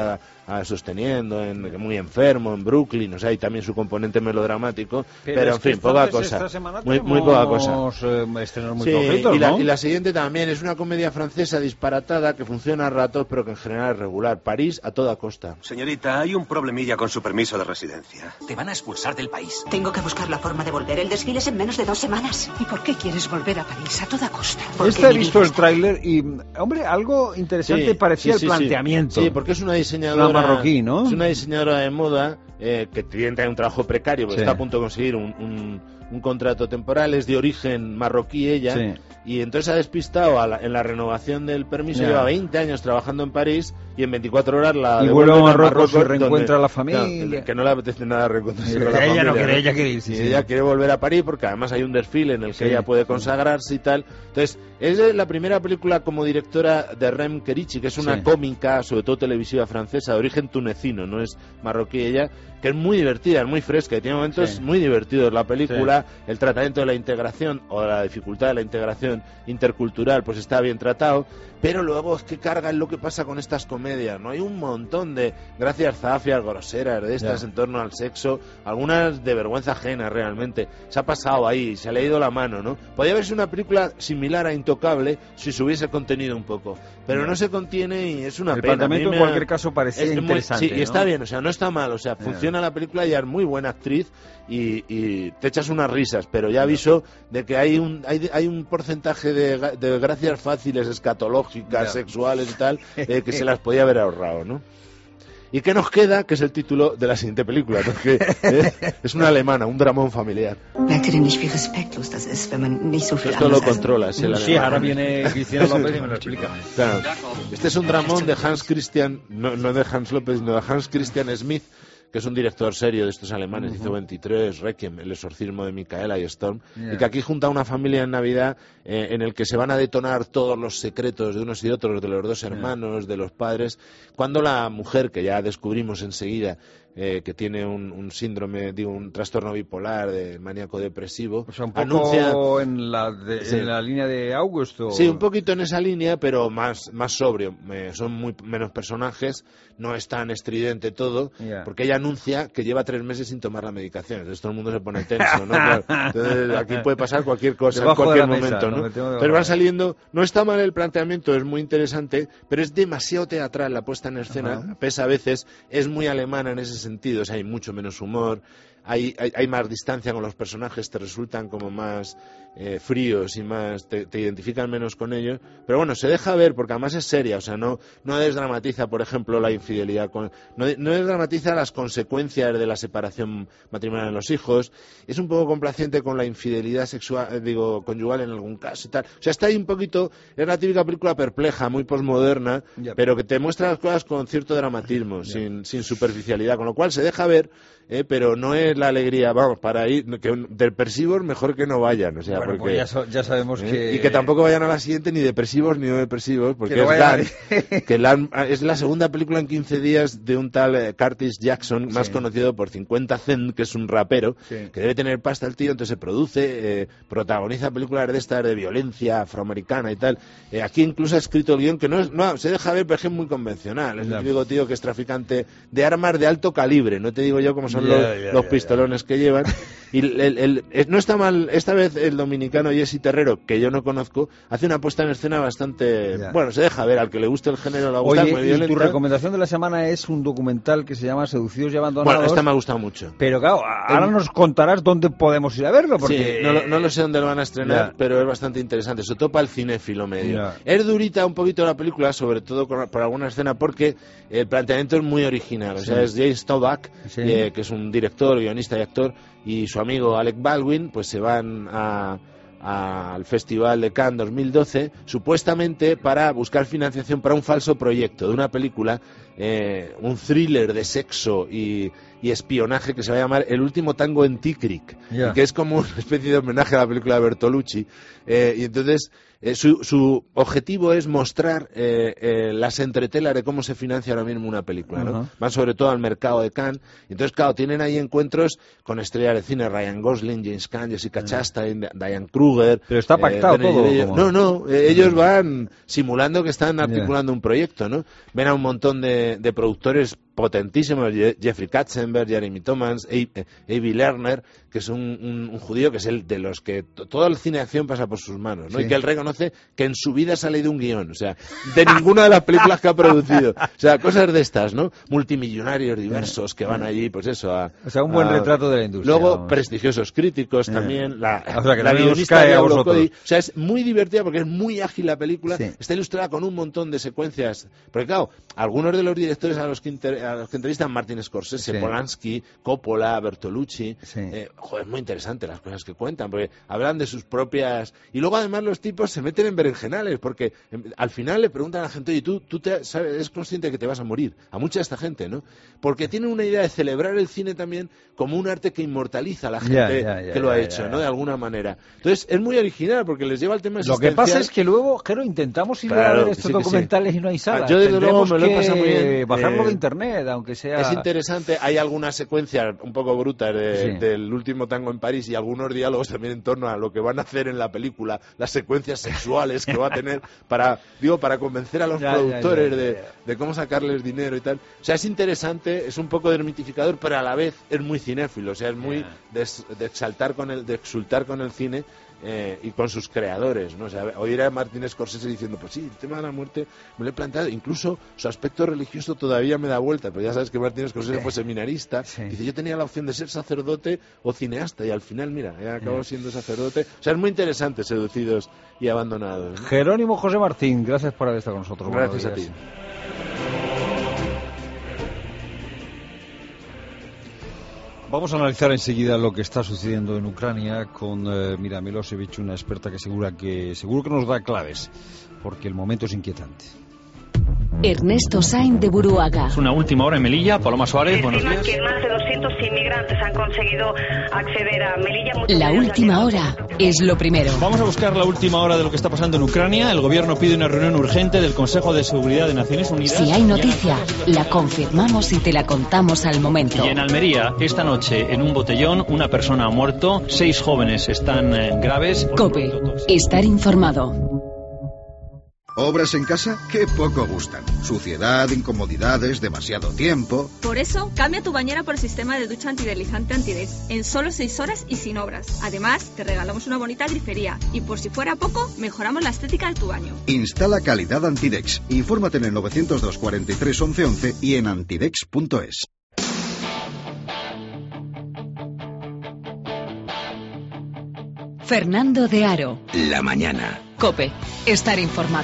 ah, sosteniendo, en, muy enfermo, en Brooklyn, o sea, hay también su componente melodramático, pero, pero en fin, poca cosa. Muy, muy poca cosa. Eh, estrenos muy sí, flojitos, y, la, ¿no? y la siguiente también es una comedia francesa disparatada que funciona a ratos, pero que en general es regular. París a toda costa. Señorita, hay un problemilla con su permiso de residencia. Te van a expulsar del país. Tengo que buscar la forma de volver. El desfile es en menos de dos semanas. ¿Y por qué quieres volver a París a toda costa? Este he visto el tráiler y, hombre, algo interesante Sí, parecía sí, sí, el planteamiento. Sí. sí, porque es una diseñadora Una marroquí, ¿no? Es una diseñadora de moda eh, que tiene un trabajo precario, porque Sí. está a punto de conseguir un, un, un contrato temporal, es de origen marroquí ella, Sí. y entonces ha despistado a la, en la renovación del permiso, Ya. lleva veinte años trabajando en París y en veinticuatro horas la Y devuelven vuelve a Marruecos y donde- reencuentra a la no, familia. que no le apetece nada reencontrarse Ella con la no familia. quiere, ella quiere ir, sí, Y sí. ella quiere volver a París porque además hay un desfile en el que Sí, ella puede sí. consagrarse y tal. Entonces, es la primera película como directora de Rem Kerichi, que es una Sí. cómica, sobre todo televisiva francesa, de origen tunecino, no es marroquí ella, que es muy divertida, es muy fresca y tiene momentos Sí. muy divertidos. La película, el tratamiento de la integración o la dificultad de la integración intercultural, pues está bien tratado, pero luego es que carga en lo que pasa con estas comedias, ¿no? Hay un montón de gracias zafias groseras de estas Ya. en torno al sexo, algunas de vergüenza ajena realmente. Se ha pasado ahí, se le ha ido la mano, ¿no? Podría haberse una película similar a Intocable si se hubiese contenido un poco, pero Ya. no se contiene y es una El pena. A mí planteamiento me en ha- cualquier caso parecía es muy- interesante, Sí, y ¿no? está bien, o sea, no está mal, o sea, funciona la película y es muy buena actriz y, y te echas unas risas, pero ya aviso de que hay un hay, hay un porcentaje de, ga- de gracias fáciles, escatológicas, Ya. sexuales y tal, eh, que se las podía haber ahorrado, ¿no? ¿Y qué nos queda? Que es el título de la siguiente película, ¿no? Que, eh, es una alemana, un dramón familiar. Merkt ihr denn nicht, wie respektlos das ist, wenn man nicht so viel Esto lo anderes als- controla, es el Sí, alemán. ahora viene Cristina López y me lo explica. Claro. Este es un dramón de Hans Christian, no, no de Hans López, sino de Hans Christian Smith, que es un director serio de estos alemanes, hizo veintitrés, Requiem, El exorcismo de Micaela y Storm, Yeah. y que aquí junta a una familia en Navidad eh, en el que se van a detonar todos los secretos de unos y otros, de los dos hermanos, de los padres, cuando la mujer, que ya descubrimos enseguida, eh, que tiene un, un síndrome, digo, un trastorno bipolar, de maníaco depresivo, O sea, un poco anuncia... en la, de- Sí. en la línea de Augusto. Sí, un poquito en esa línea, pero más, más sobrio. Eh, son muy menos personajes, no es tan estridente todo, Ya. porque ella anuncia que lleva tres meses sin tomar la medicación. Entonces todo el mundo se pone tenso, ¿no? Claro. Entonces aquí puede pasar cualquier cosa Debajo en cualquier de la mesa, momento, nos ¿no? metemos debajo Entonces de van la saliendo, no está mal el planteamiento, es muy interesante, pero es demasiado teatral la puesta en escena, Ajá. pesa a veces, es muy alemana en ese sentido, o sea, hay mucho menos humor. Hay, hay, hay más distancia con los personajes, te resultan como más eh, fríos y más te, te identifican menos con ellos, pero bueno, se deja ver porque además es seria, o sea, no, no desdramatiza, por ejemplo, la infidelidad, con, no, no desdramatiza las consecuencias de la separación matrimonial en los hijos, es un poco complaciente con la infidelidad sexual, eh, digo, conyugal en algún caso y tal, o sea, está ahí un poquito, es la típica película perpleja, muy posmoderna, Ya. pero que te muestra las cosas con cierto dramatismo, sin, sin superficialidad, con lo cual se deja ver, eh, pero no es la alegría, vamos, para ir, que un- depresivos mejor que no vayan, o sea, Bueno, porque... pues ya, so- ya sabemos ¿eh? que... Y que tampoco vayan a la siguiente ni depresivos ni no depresivos, porque Que no es vayan Dan, que la han- es la segunda película en quince días de un tal eh, Curtis Jackson, más Sí. conocido por cincuenta Cent, que es un rapero, Sí. que debe tener pasta el tío, entonces se produce, eh, protagoniza películas de estas de violencia afroamericana y tal. Eh, aquí incluso ha escrito el guión que no, es, no se deja ver, pero es que es muy convencional. Es Ya. el típico tío que es traficante de armas de alto calibre, no te digo yo cómo son Ya, los, ya, los ya, pistolones que llevan. Y el- el- el- eh, no está mal, esta vez el dominicano Jesse Terrero, que yo no conozco, hace una puesta en escena bastante... Ya. Bueno, se deja ver, al que le guste el género, le gusta, Oye, muy y violenta. tu recomendación de la semana es un documental que se llama Seducidos y Abandonados. Bueno, esta me ha gustado mucho. Pero claro, ahora El- nos contarás dónde podemos ir a verlo, porque... Sí, no, lo- no lo sé dónde lo van a estrenar, Ya. pero es bastante interesante, sobre todo para el cinéfilo medio. Ya. Es durita un poquito la película, sobre todo con- por alguna escena, porque el planteamiento es muy original. O Sí. sea, es James Toback, Sí. eh, que es un director, guionista y actor, y su amigo Alec Baldwin, pues se van a... al Festival de Cannes dos mil doce, supuestamente para buscar financiación para un falso proyecto de una película, eh, un thriller de sexo y, y espionaje que se va a llamar El último tango en Tikrik, Ya. y que es como una especie de homenaje a la película de Bertolucci. Eh, y entonces eh, su, su objetivo es mostrar eh, eh, las entretelas de cómo se financia ahora mismo una película, ¿no? Ajá. Van sobre todo al mercado de Cannes. Y entonces, claro, tienen ahí encuentros con estrellas de cine, Ryan Gosling, James Caan, Jessica Chastain, Diane Kruger. Pero está pactado Danny todo, DeVito. ¿cómo? No, no, eh, ellos van simulando que están articulando un proyecto, ¿no? Ven a un montón de, de productores potentísimos, Jeffrey Katzenberg, Jeremy Thomas, Avi Lerner, que es un, un, un judío que es el de los que t- todo el cine de acción pasa por sus manos, ¿no? Sí. Y que él reconoce que en su vida se ha leído un guión, o sea, de ninguna de las películas que ha producido. O sea, cosas de estas, ¿no? Multimillonarios diversos que van allí, pues eso, a... O sea, un buen a, retrato de la industria. Luego, vamos. prestigiosos críticos Eh. también, la, O sea, que la también os guionista cae de a Auro vosotros. Cody. O sea, es muy divertida porque es muy ágil la película, Sí. está ilustrada con un montón de secuencias. Porque claro, algunos de los directores a los que, inter- a los que entrevistan, Martin Scorsese, Sí. Polanski, Coppola, Bertolucci, Sí. eh, joder, es muy interesante las cosas que cuentan, porque hablan de sus propias... Y luego además los tipos se meten en berenjenales, porque em, al final le preguntan a la gente, oye, tú, tú te, sabes, eres consciente de que te vas a morir, a mucha de esta gente, ¿no? Porque tienen una idea de celebrar el cine también como un arte que inmortaliza a la gente Ya, ya, ya, que lo ha ya, hecho, ya. ¿no? De alguna manera. Entonces es muy original, porque les lleva el tema Lo que pasa existencial. es que luego, Jero, intentamos ir Claro, a ver que estos sí, que sí. documentales y no hay salas. Ah, yo, desde luego, Tendremos me lo he que pasado muy bien. bajarlo Eh, de internet, aunque sea... Es interesante, hay algunas secuencias un poco brutas de- Sí. del último tango en París y algunos diálogos también en torno a lo que van a hacer en la película, las secuencias sexuales que va a tener para, digo, para convencer a los Ya, ya, productores ya, ya, de, ya. de cómo sacarles dinero y tal. O sea, es interesante, es un poco dermitificador, pero a la vez es muy cinéfilo, o sea, es muy de, de exaltar con el, de exultar con el cine. Eh, y con sus creadores, ¿no? O sea, oír a Martin Scorsese diciendo, pues sí, el tema de la muerte me lo he planteado, incluso su aspecto religioso todavía me da vuelta, pero ya sabes que Martin Scorsese fue seminarista, Sí. dice, yo tenía la opción de ser sacerdote o cineasta, y al final, mira, he acabado siendo sacerdote. O sea, es muy interesante, Seducidos y Abandonados, ¿no? Jerónimo José Martín, gracias por haber estado con nosotros. Buenos Gracias a días. ti. Vamos a analizar enseguida lo que está sucediendo en Ucrania con eh, Mira Milosevic, una experta que, segura que seguro que nos da claves, porque el momento es inquietante. Ernesto Sainz de Buruaga. Es una última hora en Melilla. Paloma Suárez, buenos Estiman días. que más de doscientos inmigrantes han conseguido acceder a Melilla. Muchos La de ellos última ayer- hora es lo primero. Vamos a buscar la última hora de lo que está pasando en Ucrania. El gobierno pide una reunión urgente del Consejo de Seguridad de Naciones Unidas. Si hay noticia, la confirmamos y te la contamos al momento. Y en Almería, esta noche, en un botellón, una persona ha muerto, seis jóvenes están eh, graves. COPE. Estar informado. ¿Obras en casa? Qué poco gustan. Suciedad, incomodidades, demasiado tiempo. Por eso, cambia tu bañera por el sistema de ducha antideslizante Antidex en solo seis horas y sin obras. Además, te regalamos una bonita grifería y por si fuera poco, mejoramos la estética de tu baño. Instala calidad Antidex. Infórmate en el novecientos dos cuarenta y tres once once y en antidex punto es. Fernando de Aro. La mañana. COPE. Estar informado.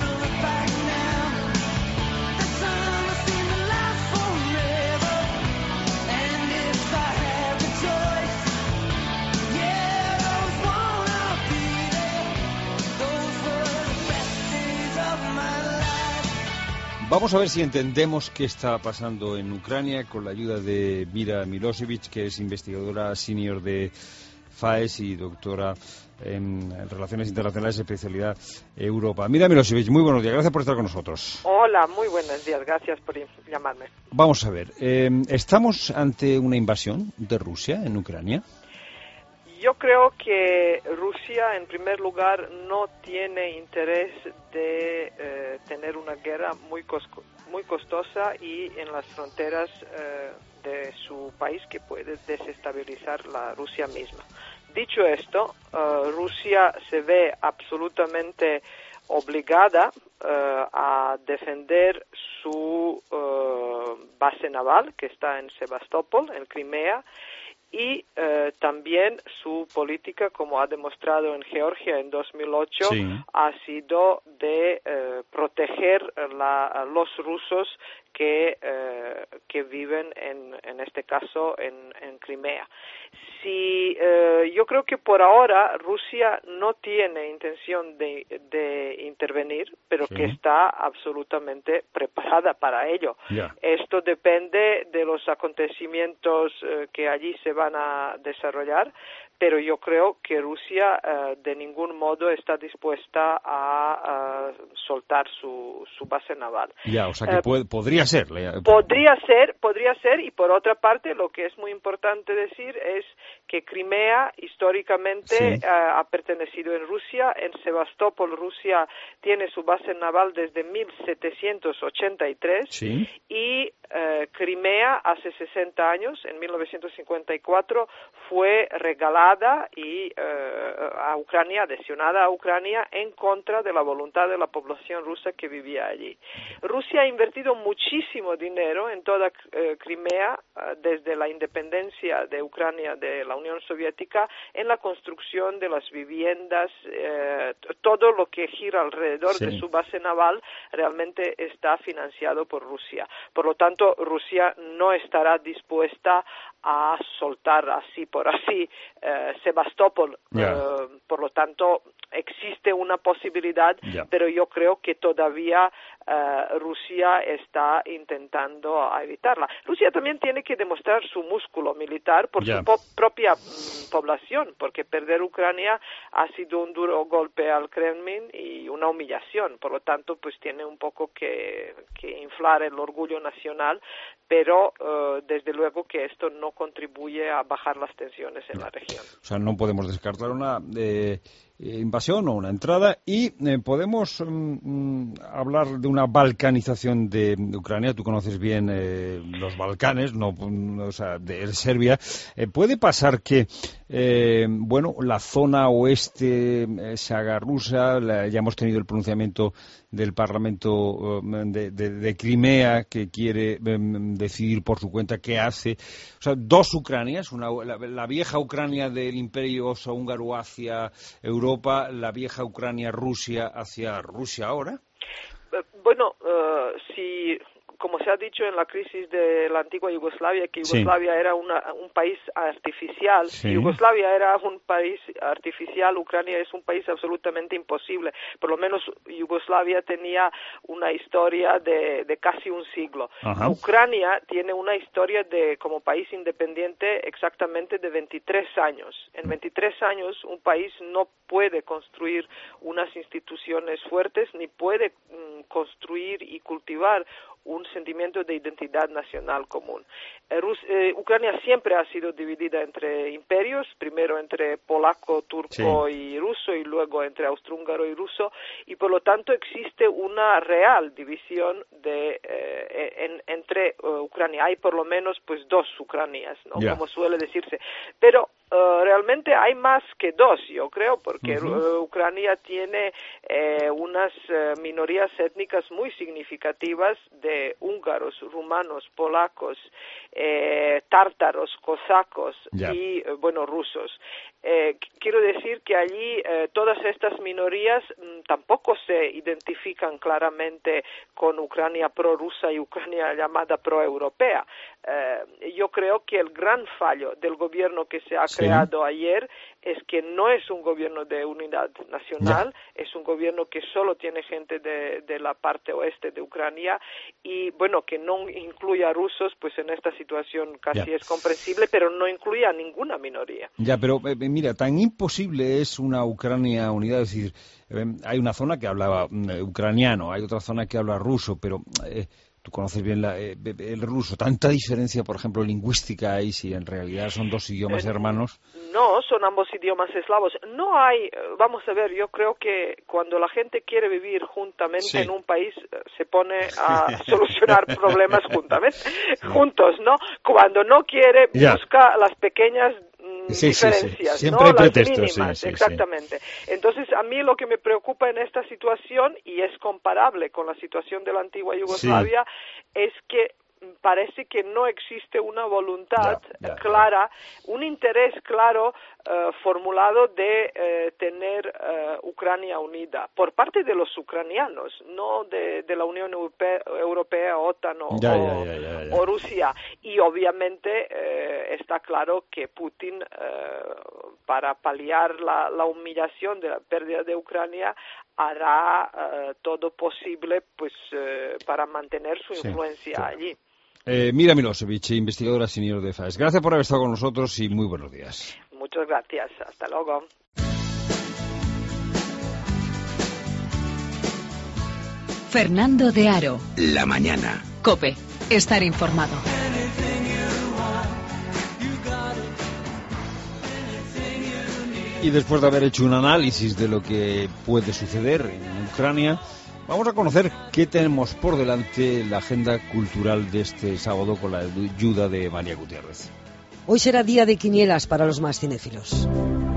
Vamos a ver si entendemos qué está pasando en Ucrania con la ayuda de Mira Milosevic, que es investigadora senior de FAES y doctora en Relaciones Internacionales, especialidad Europa. Mira Milosevic, muy buenos días, gracias por estar con nosotros. Hola, muy buenos días, gracias por llamarme. Vamos a ver, eh, ¿estamos ante una invasión de Rusia en Ucrania? Yo creo que Rusia, en primer lugar, no tiene interés de eh, tener una guerra muy, cos- muy costosa y en las fronteras eh, de su país que puede desestabilizar la Rusia misma. Dicho esto, uh, Rusia se ve absolutamente obligada uh, a defender su uh, base naval, que está en Sebastopol, en Crimea, y uh, también su política, como ha demostrado en Georgia en dos mil ocho, sí. ha sido de uh, proteger la, a los rusos que, uh, que viven, en, en este caso, en, en Crimea. Si, eh, yo creo que por ahora Rusia no tiene intención de, de intervenir, pero Sí. que está absolutamente preparada para ello. Ya. Esto depende de los acontecimientos eh, que allí se van a desarrollar, pero yo creo que Rusia eh, de ningún modo está dispuesta a, a soltar su, su base naval. Ya, o sea que Eh, puede- podría ser. le- Podría ser, podría ser, y por otra parte, lo que es muy importante decir es que Crimea históricamente Sí. uh, ha pertenecido en Rusia. En Sebastopol, Rusia tiene su base naval desde mil setecientos ochenta y tres Sí. y uh, Crimea hace sesenta años, en mil novecientos cincuenta y cuatro, fue regalada y uh, a Ucrania, adhesionada a Ucrania en contra de la voluntad de la población rusa que vivía allí. Rusia ha invertido muchísimo dinero en toda uh, Crimea uh, desde la independencia de Ucrania de la Unión Soviética en la construcción de las viviendas, eh, todo lo que gira alrededor Sí. de su base naval realmente está financiado por Rusia. Por lo tanto, Rusia no estará dispuesta a soltar así por así eh, Sebastopol. Ya. Eh, por lo tanto, existe una posibilidad, Ya. pero yo creo que todavía eh, Rusia está intentando a evitarla. Rusia también tiene que demostrar su músculo militar por Ya. su po- propia mm, población, porque perder Ucrania ha sido un duro golpe al Kremlin y una humillación. Por lo tanto, pues tiene un poco que, que inflar el orgullo nacional, pero eh, desde luego que esto no contribuye a bajar las tensiones en la región. O sea, no podemos descartar una eh, invasión o una entrada y eh, podemos mm, mm, hablar de una balcanización de Ucrania. Tú conoces bien eh, los Balcanes, no, o sea, de Serbia. Eh, ¿Puede pasar que, eh, bueno, la zona oeste eh, se haga rusa? La, ya hemos tenido el pronunciamiento del Parlamento de, de, de Crimea, que quiere eh, decidir por su cuenta qué hace. O sea, dos Ucranias, una, la, la vieja Ucrania del Imperio Austrohúngaro hacia Europa, la vieja Ucrania Rusia hacia Rusia ahora. Eh, Bueno, uh, si, como se ha dicho en la crisis de la antigua Yugoslavia, que Sí. Yugoslavia era una, un país artificial, Sí. Yugoslavia era un país artificial, Ucrania es un país absolutamente imposible. Por lo menos Yugoslavia tenía una historia de, de casi un siglo. Ajá. Ucrania tiene una historia de como país independiente exactamente de veintitrés años. En veintitrés años un país no puede construir unas instituciones fuertes ni puede mm, construir y cultivar un sentimiento de identidad nacional común. Eh, Rus- eh, Ucrania siempre ha sido dividida entre imperios, primero entre polaco, turco Sí. y ruso, y luego entre austrohúngaro y ruso, y por lo tanto existe una real división de eh, en- entre eh, Ucrania. Hay por lo menos pues dos Ucranias, ¿no? Ya. Como suele decirse. Pero Uh, realmente hay más que dos, yo creo, porque Ujú. uh, Ucrania tiene eh, unas uh, minorías étnicas muy significativas de húngaros, rumanos, polacos, eh, tártaros, cosacos Ya. y, eh, bueno, rusos. Eh, qu- quiero decir que allí eh, todas estas minorías mm, tampoco se identifican claramente con Ucrania prorrusa y Ucrania llamada proeuropea. Eh, yo creo que el gran fallo del gobierno que se ha Sí. creado ayer es que no es un gobierno de unidad nacional, es un gobierno que solo tiene gente de, de la parte oeste de Ucrania y, bueno, que no incluye a rusos, pues en esta situación casi Ya. es comprensible, pero no incluye a ninguna minoría. Ya, pero eh, mira, tan imposible es una Ucrania unida, es decir, eh, hay una zona que habla mm, ucraniano, hay otra zona que habla ruso, pero eh, tú conoces bien la, eh, el ruso, tanta diferencia, por ejemplo, lingüística hay, si en realidad son dos idiomas Eh, hermanos. No, son ambos idiomas eslavos. No hay, eh, vamos a ver, yo creo que cuando la gente quiere vivir juntamente Sí. en un país, eh, se pone a solucionar problemas juntamente, juntos, ¿no? Cuando no quiere, Ya. busca las pequeñas mm, Sí, sí, sí. diferencias, Siempre ¿no? hay Las pretextos, sí, mínimas, sí, sí. exactamente. Entonces, a mí lo que me preocupa en esta situación, y es comparable con la situación de la antigua Yugoslavia, es que parece que no existe una voluntad Ya, ya, clara, un interés claro eh, formulado de eh, tener eh, Ucrania unida por parte de los ucranianos, no de, de la Unión Europea, Europea OTAN o, Ya, o- ya, ya, ya, ya. o Rusia. Y obviamente eh, está claro que Putin, eh, para paliar la, la humillación de la pérdida de Ucrania, hará eh, todo posible pues eh, para mantener su Sí, influencia claro. allí. Eh, Mira Milosevic, investigadora senior de F A E S. Gracias por haber estado con nosotros y muy buenos días. Muchas gracias. Hasta luego. Fernando de Aro. La mañana. COPE. Estar informado. Y después de haber hecho un análisis de lo que puede suceder en Ucrania, vamos a conocer qué tenemos por delante en la agenda cultural de este sábado con la ayuda de María Gutiérrez. Hoy será día de quinielas para los más cinéfilos.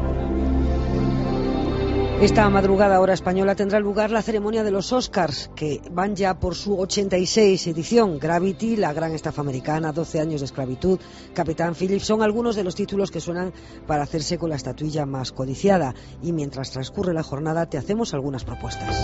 Esta madrugada hora española tendrá lugar la ceremonia de los Oscars, que van ya por su ochenta y seis edición. Gravity, La gran estafa americana, doce años de esclavitud, Capitán Phillips son algunos de los títulos que suenan para hacerse con la estatuilla más codiciada. Y mientras transcurre la jornada te hacemos algunas propuestas.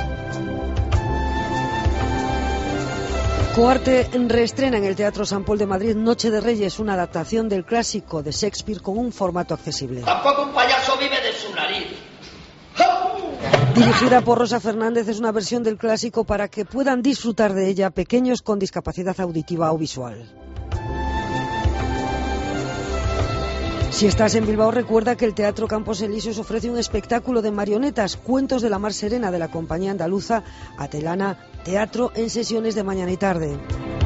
Coarte reestrena en el Teatro San Paul de Madrid Noche de Reyes, una adaptación del clásico de Shakespeare con un formato accesible. Tampoco un payaso vive de su nariz. Dirigida por Rosa Fernández, es una versión del clásico para que puedan disfrutar de ella pequeños con discapacidad auditiva o visual. Si estás en Bilbao, recuerda que el Teatro Campos Elíseos ofrece un espectáculo de marionetas, Cuentos de la Mar Serena, de la compañía andaluza Atelana Teatro, en sesiones de mañana y tarde.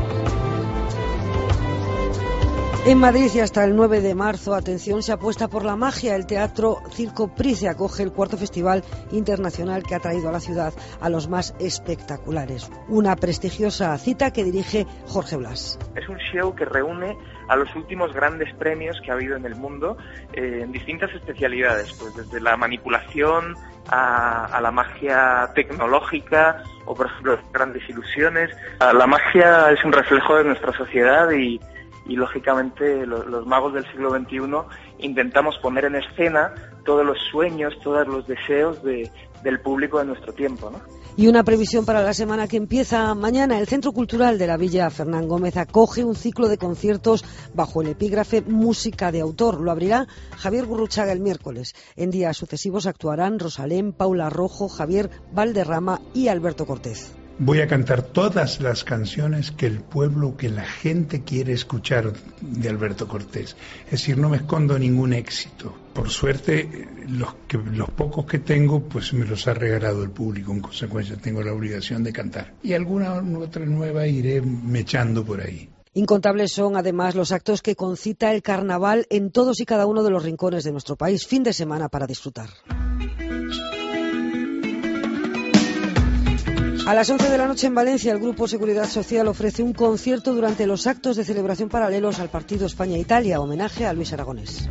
En Madrid y hasta el nueve de marzo, atención, se apuesta por la magia. El Teatro Circo Price acoge el cuarto festival internacional que ha traído a la ciudad a los más espectaculares. Una prestigiosa cita que dirige Jorge Blas. Es un show que reúne a los últimos grandes premios que ha habido en el mundo eh, en distintas especialidades, pues desde la manipulación a, a la magia tecnológica o, por ejemplo, grandes ilusiones. La magia es un reflejo de nuestra sociedad y Y, lógicamente, lo, los magos del siglo veintiuno intentamos poner en escena todos los sueños, todos los deseos de, del público de nuestro tiempo, ¿no? Y una previsión para la semana que empieza mañana. El Centro Cultural de la Villa Fernán Gómez acoge un ciclo de conciertos bajo el epígrafe Música de Autor. Lo abrirá Javier Gurruchaga el miércoles. En días sucesivos actuarán Rosalén, Paula Rojo, Javier Valderrama y Alberto Cortés. Voy a cantar todas las canciones que el pueblo, que la gente quiere escuchar de Alberto Cortés. Es decir, no me escondo ningún éxito. Por suerte, los, que, los pocos que tengo, pues me los ha regalado el público. En consecuencia, tengo la obligación de cantar. Y alguna otra nueva iré mechando por ahí. Incontables son, además, los actos que concita el carnaval en todos y cada uno de los rincones de nuestro país. Fin de semana para disfrutar. A las once de la noche en Valencia, el Grupo Seguridad Social ofrece un concierto durante los actos de celebración paralelos al partido España-Italia, homenaje a Luis Aragonés.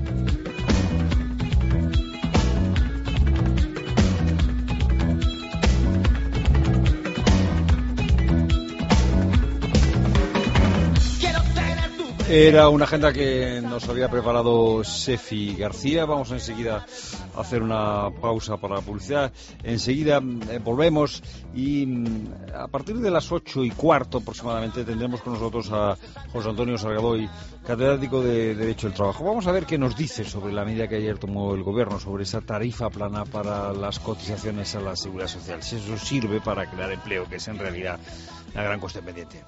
Era una agenda que nos había preparado Sefi García. Vamos enseguida a hacer una pausa para la publicidad. Enseguida eh, volvemos y mm, a partir de las ocho y cuarto aproximadamente tendremos con nosotros a José Antonio Salgadoy, catedrático de Derecho del Trabajo. Vamos a ver qué nos dice sobre la medida que ayer tomó el Gobierno sobre esa tarifa plana para las cotizaciones a la Seguridad Social. Si eso sirve para crear empleo, que es en realidad la gran cuestión pendiente.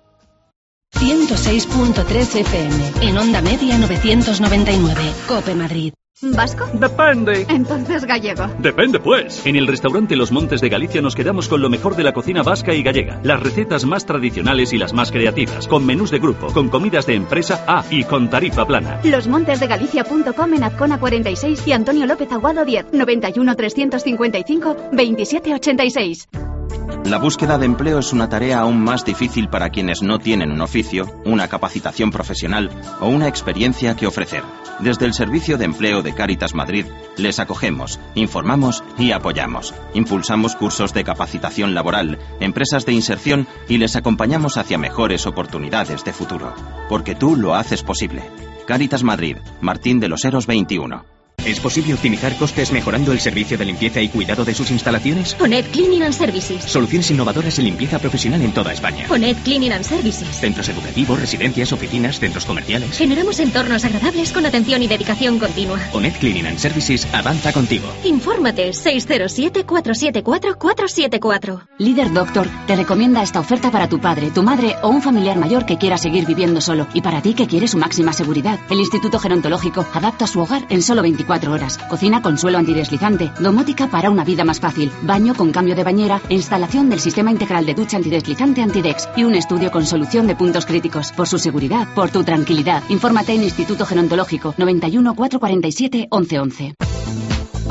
ciento seis punto tres F M, en onda media novecientos noventa y nueve, COPE Madrid. ¿Vasco? Depende. Entonces gallego. Depende, pues. En el restaurante Los Montes de Galicia nos quedamos con lo mejor de la cocina vasca y gallega. Las recetas más tradicionales y las más creativas. Con menús de grupo, con comidas de empresa, ah, y con tarifa plana. los montes de galicia punto com en Azcona cuarenta y seis y Antonio López Aguado diez. noventa y uno, trescientos cincuenta y cinco, veintisiete ochenta y seis. La búsqueda de empleo es una tarea aún más difícil para quienes no tienen un oficio, una capacitación profesional o una experiencia que ofrecer. Desde el Servicio de Empleo de Cáritas Madrid, les acogemos, informamos y apoyamos. Impulsamos cursos de capacitación laboral, empresas de inserción y les acompañamos hacia mejores oportunidades de futuro. Porque tú lo haces posible. Cáritas Madrid, Martín de los Heros veintiuno. ¿Es posible optimizar costes mejorando el servicio de limpieza y cuidado de sus instalaciones? Onet Cleaning and Services. Soluciones innovadoras en limpieza profesional en toda España. Onet Cleaning and Services. Centros educativos, residencias, oficinas, centros comerciales. Generamos entornos agradables con atención y dedicación continua. Onet Cleaning and Services avanza contigo. Infórmate seis cero siete, cuatro siete cuatro, cuatro siete cuatro. Líder Doctor te recomienda esta oferta para tu padre, tu madre o un familiar mayor que quiera seguir viviendo solo. Y para ti que quieres su máxima seguridad. El Instituto Gerontológico adapta su hogar en solo veinticuatro horas. Cocina con suelo antideslizante, domótica para una vida más fácil, baño con cambio de bañera e instalación del sistema integral de ducha antideslizante Antidex y un estudio con solución de puntos críticos. Por su seguridad, por tu tranquilidad. Infórmate en Instituto Gerontológico noventa y uno, cuatrocientos cuarenta y siete, once once.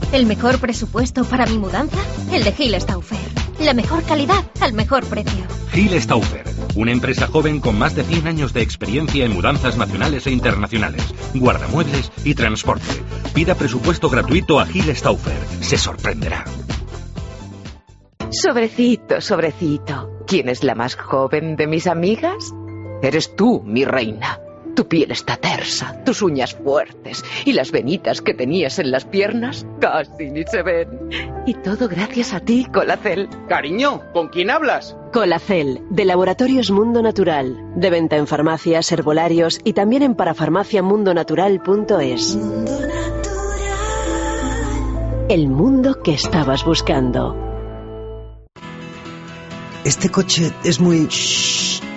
¿El mejor presupuesto para mi mudanza? El de Gil Stauffer. La mejor calidad al mejor precio. Gil Stauffer, una empresa joven con más de cien años de experiencia en mudanzas nacionales e internacionales, guardamuebles y transporte. Pida presupuesto gratuito a Gil Stauffer. Se sorprenderá. Sobrecito, sobrecito. ¿Quién es la más joven de mis amigas? Eres tú, mi reina. Tu piel está tersa, tus uñas fuertes y las venitas que tenías en las piernas casi ni se ven. Y todo gracias a ti, Colacel. Cariño, ¿con quién hablas? Colacel, de Laboratorios Mundo Natural. De venta en farmacias, herbolarios y también en parafarmacia mundo natural punto es. El mundo que estabas buscando. Este coche es muy... Shh.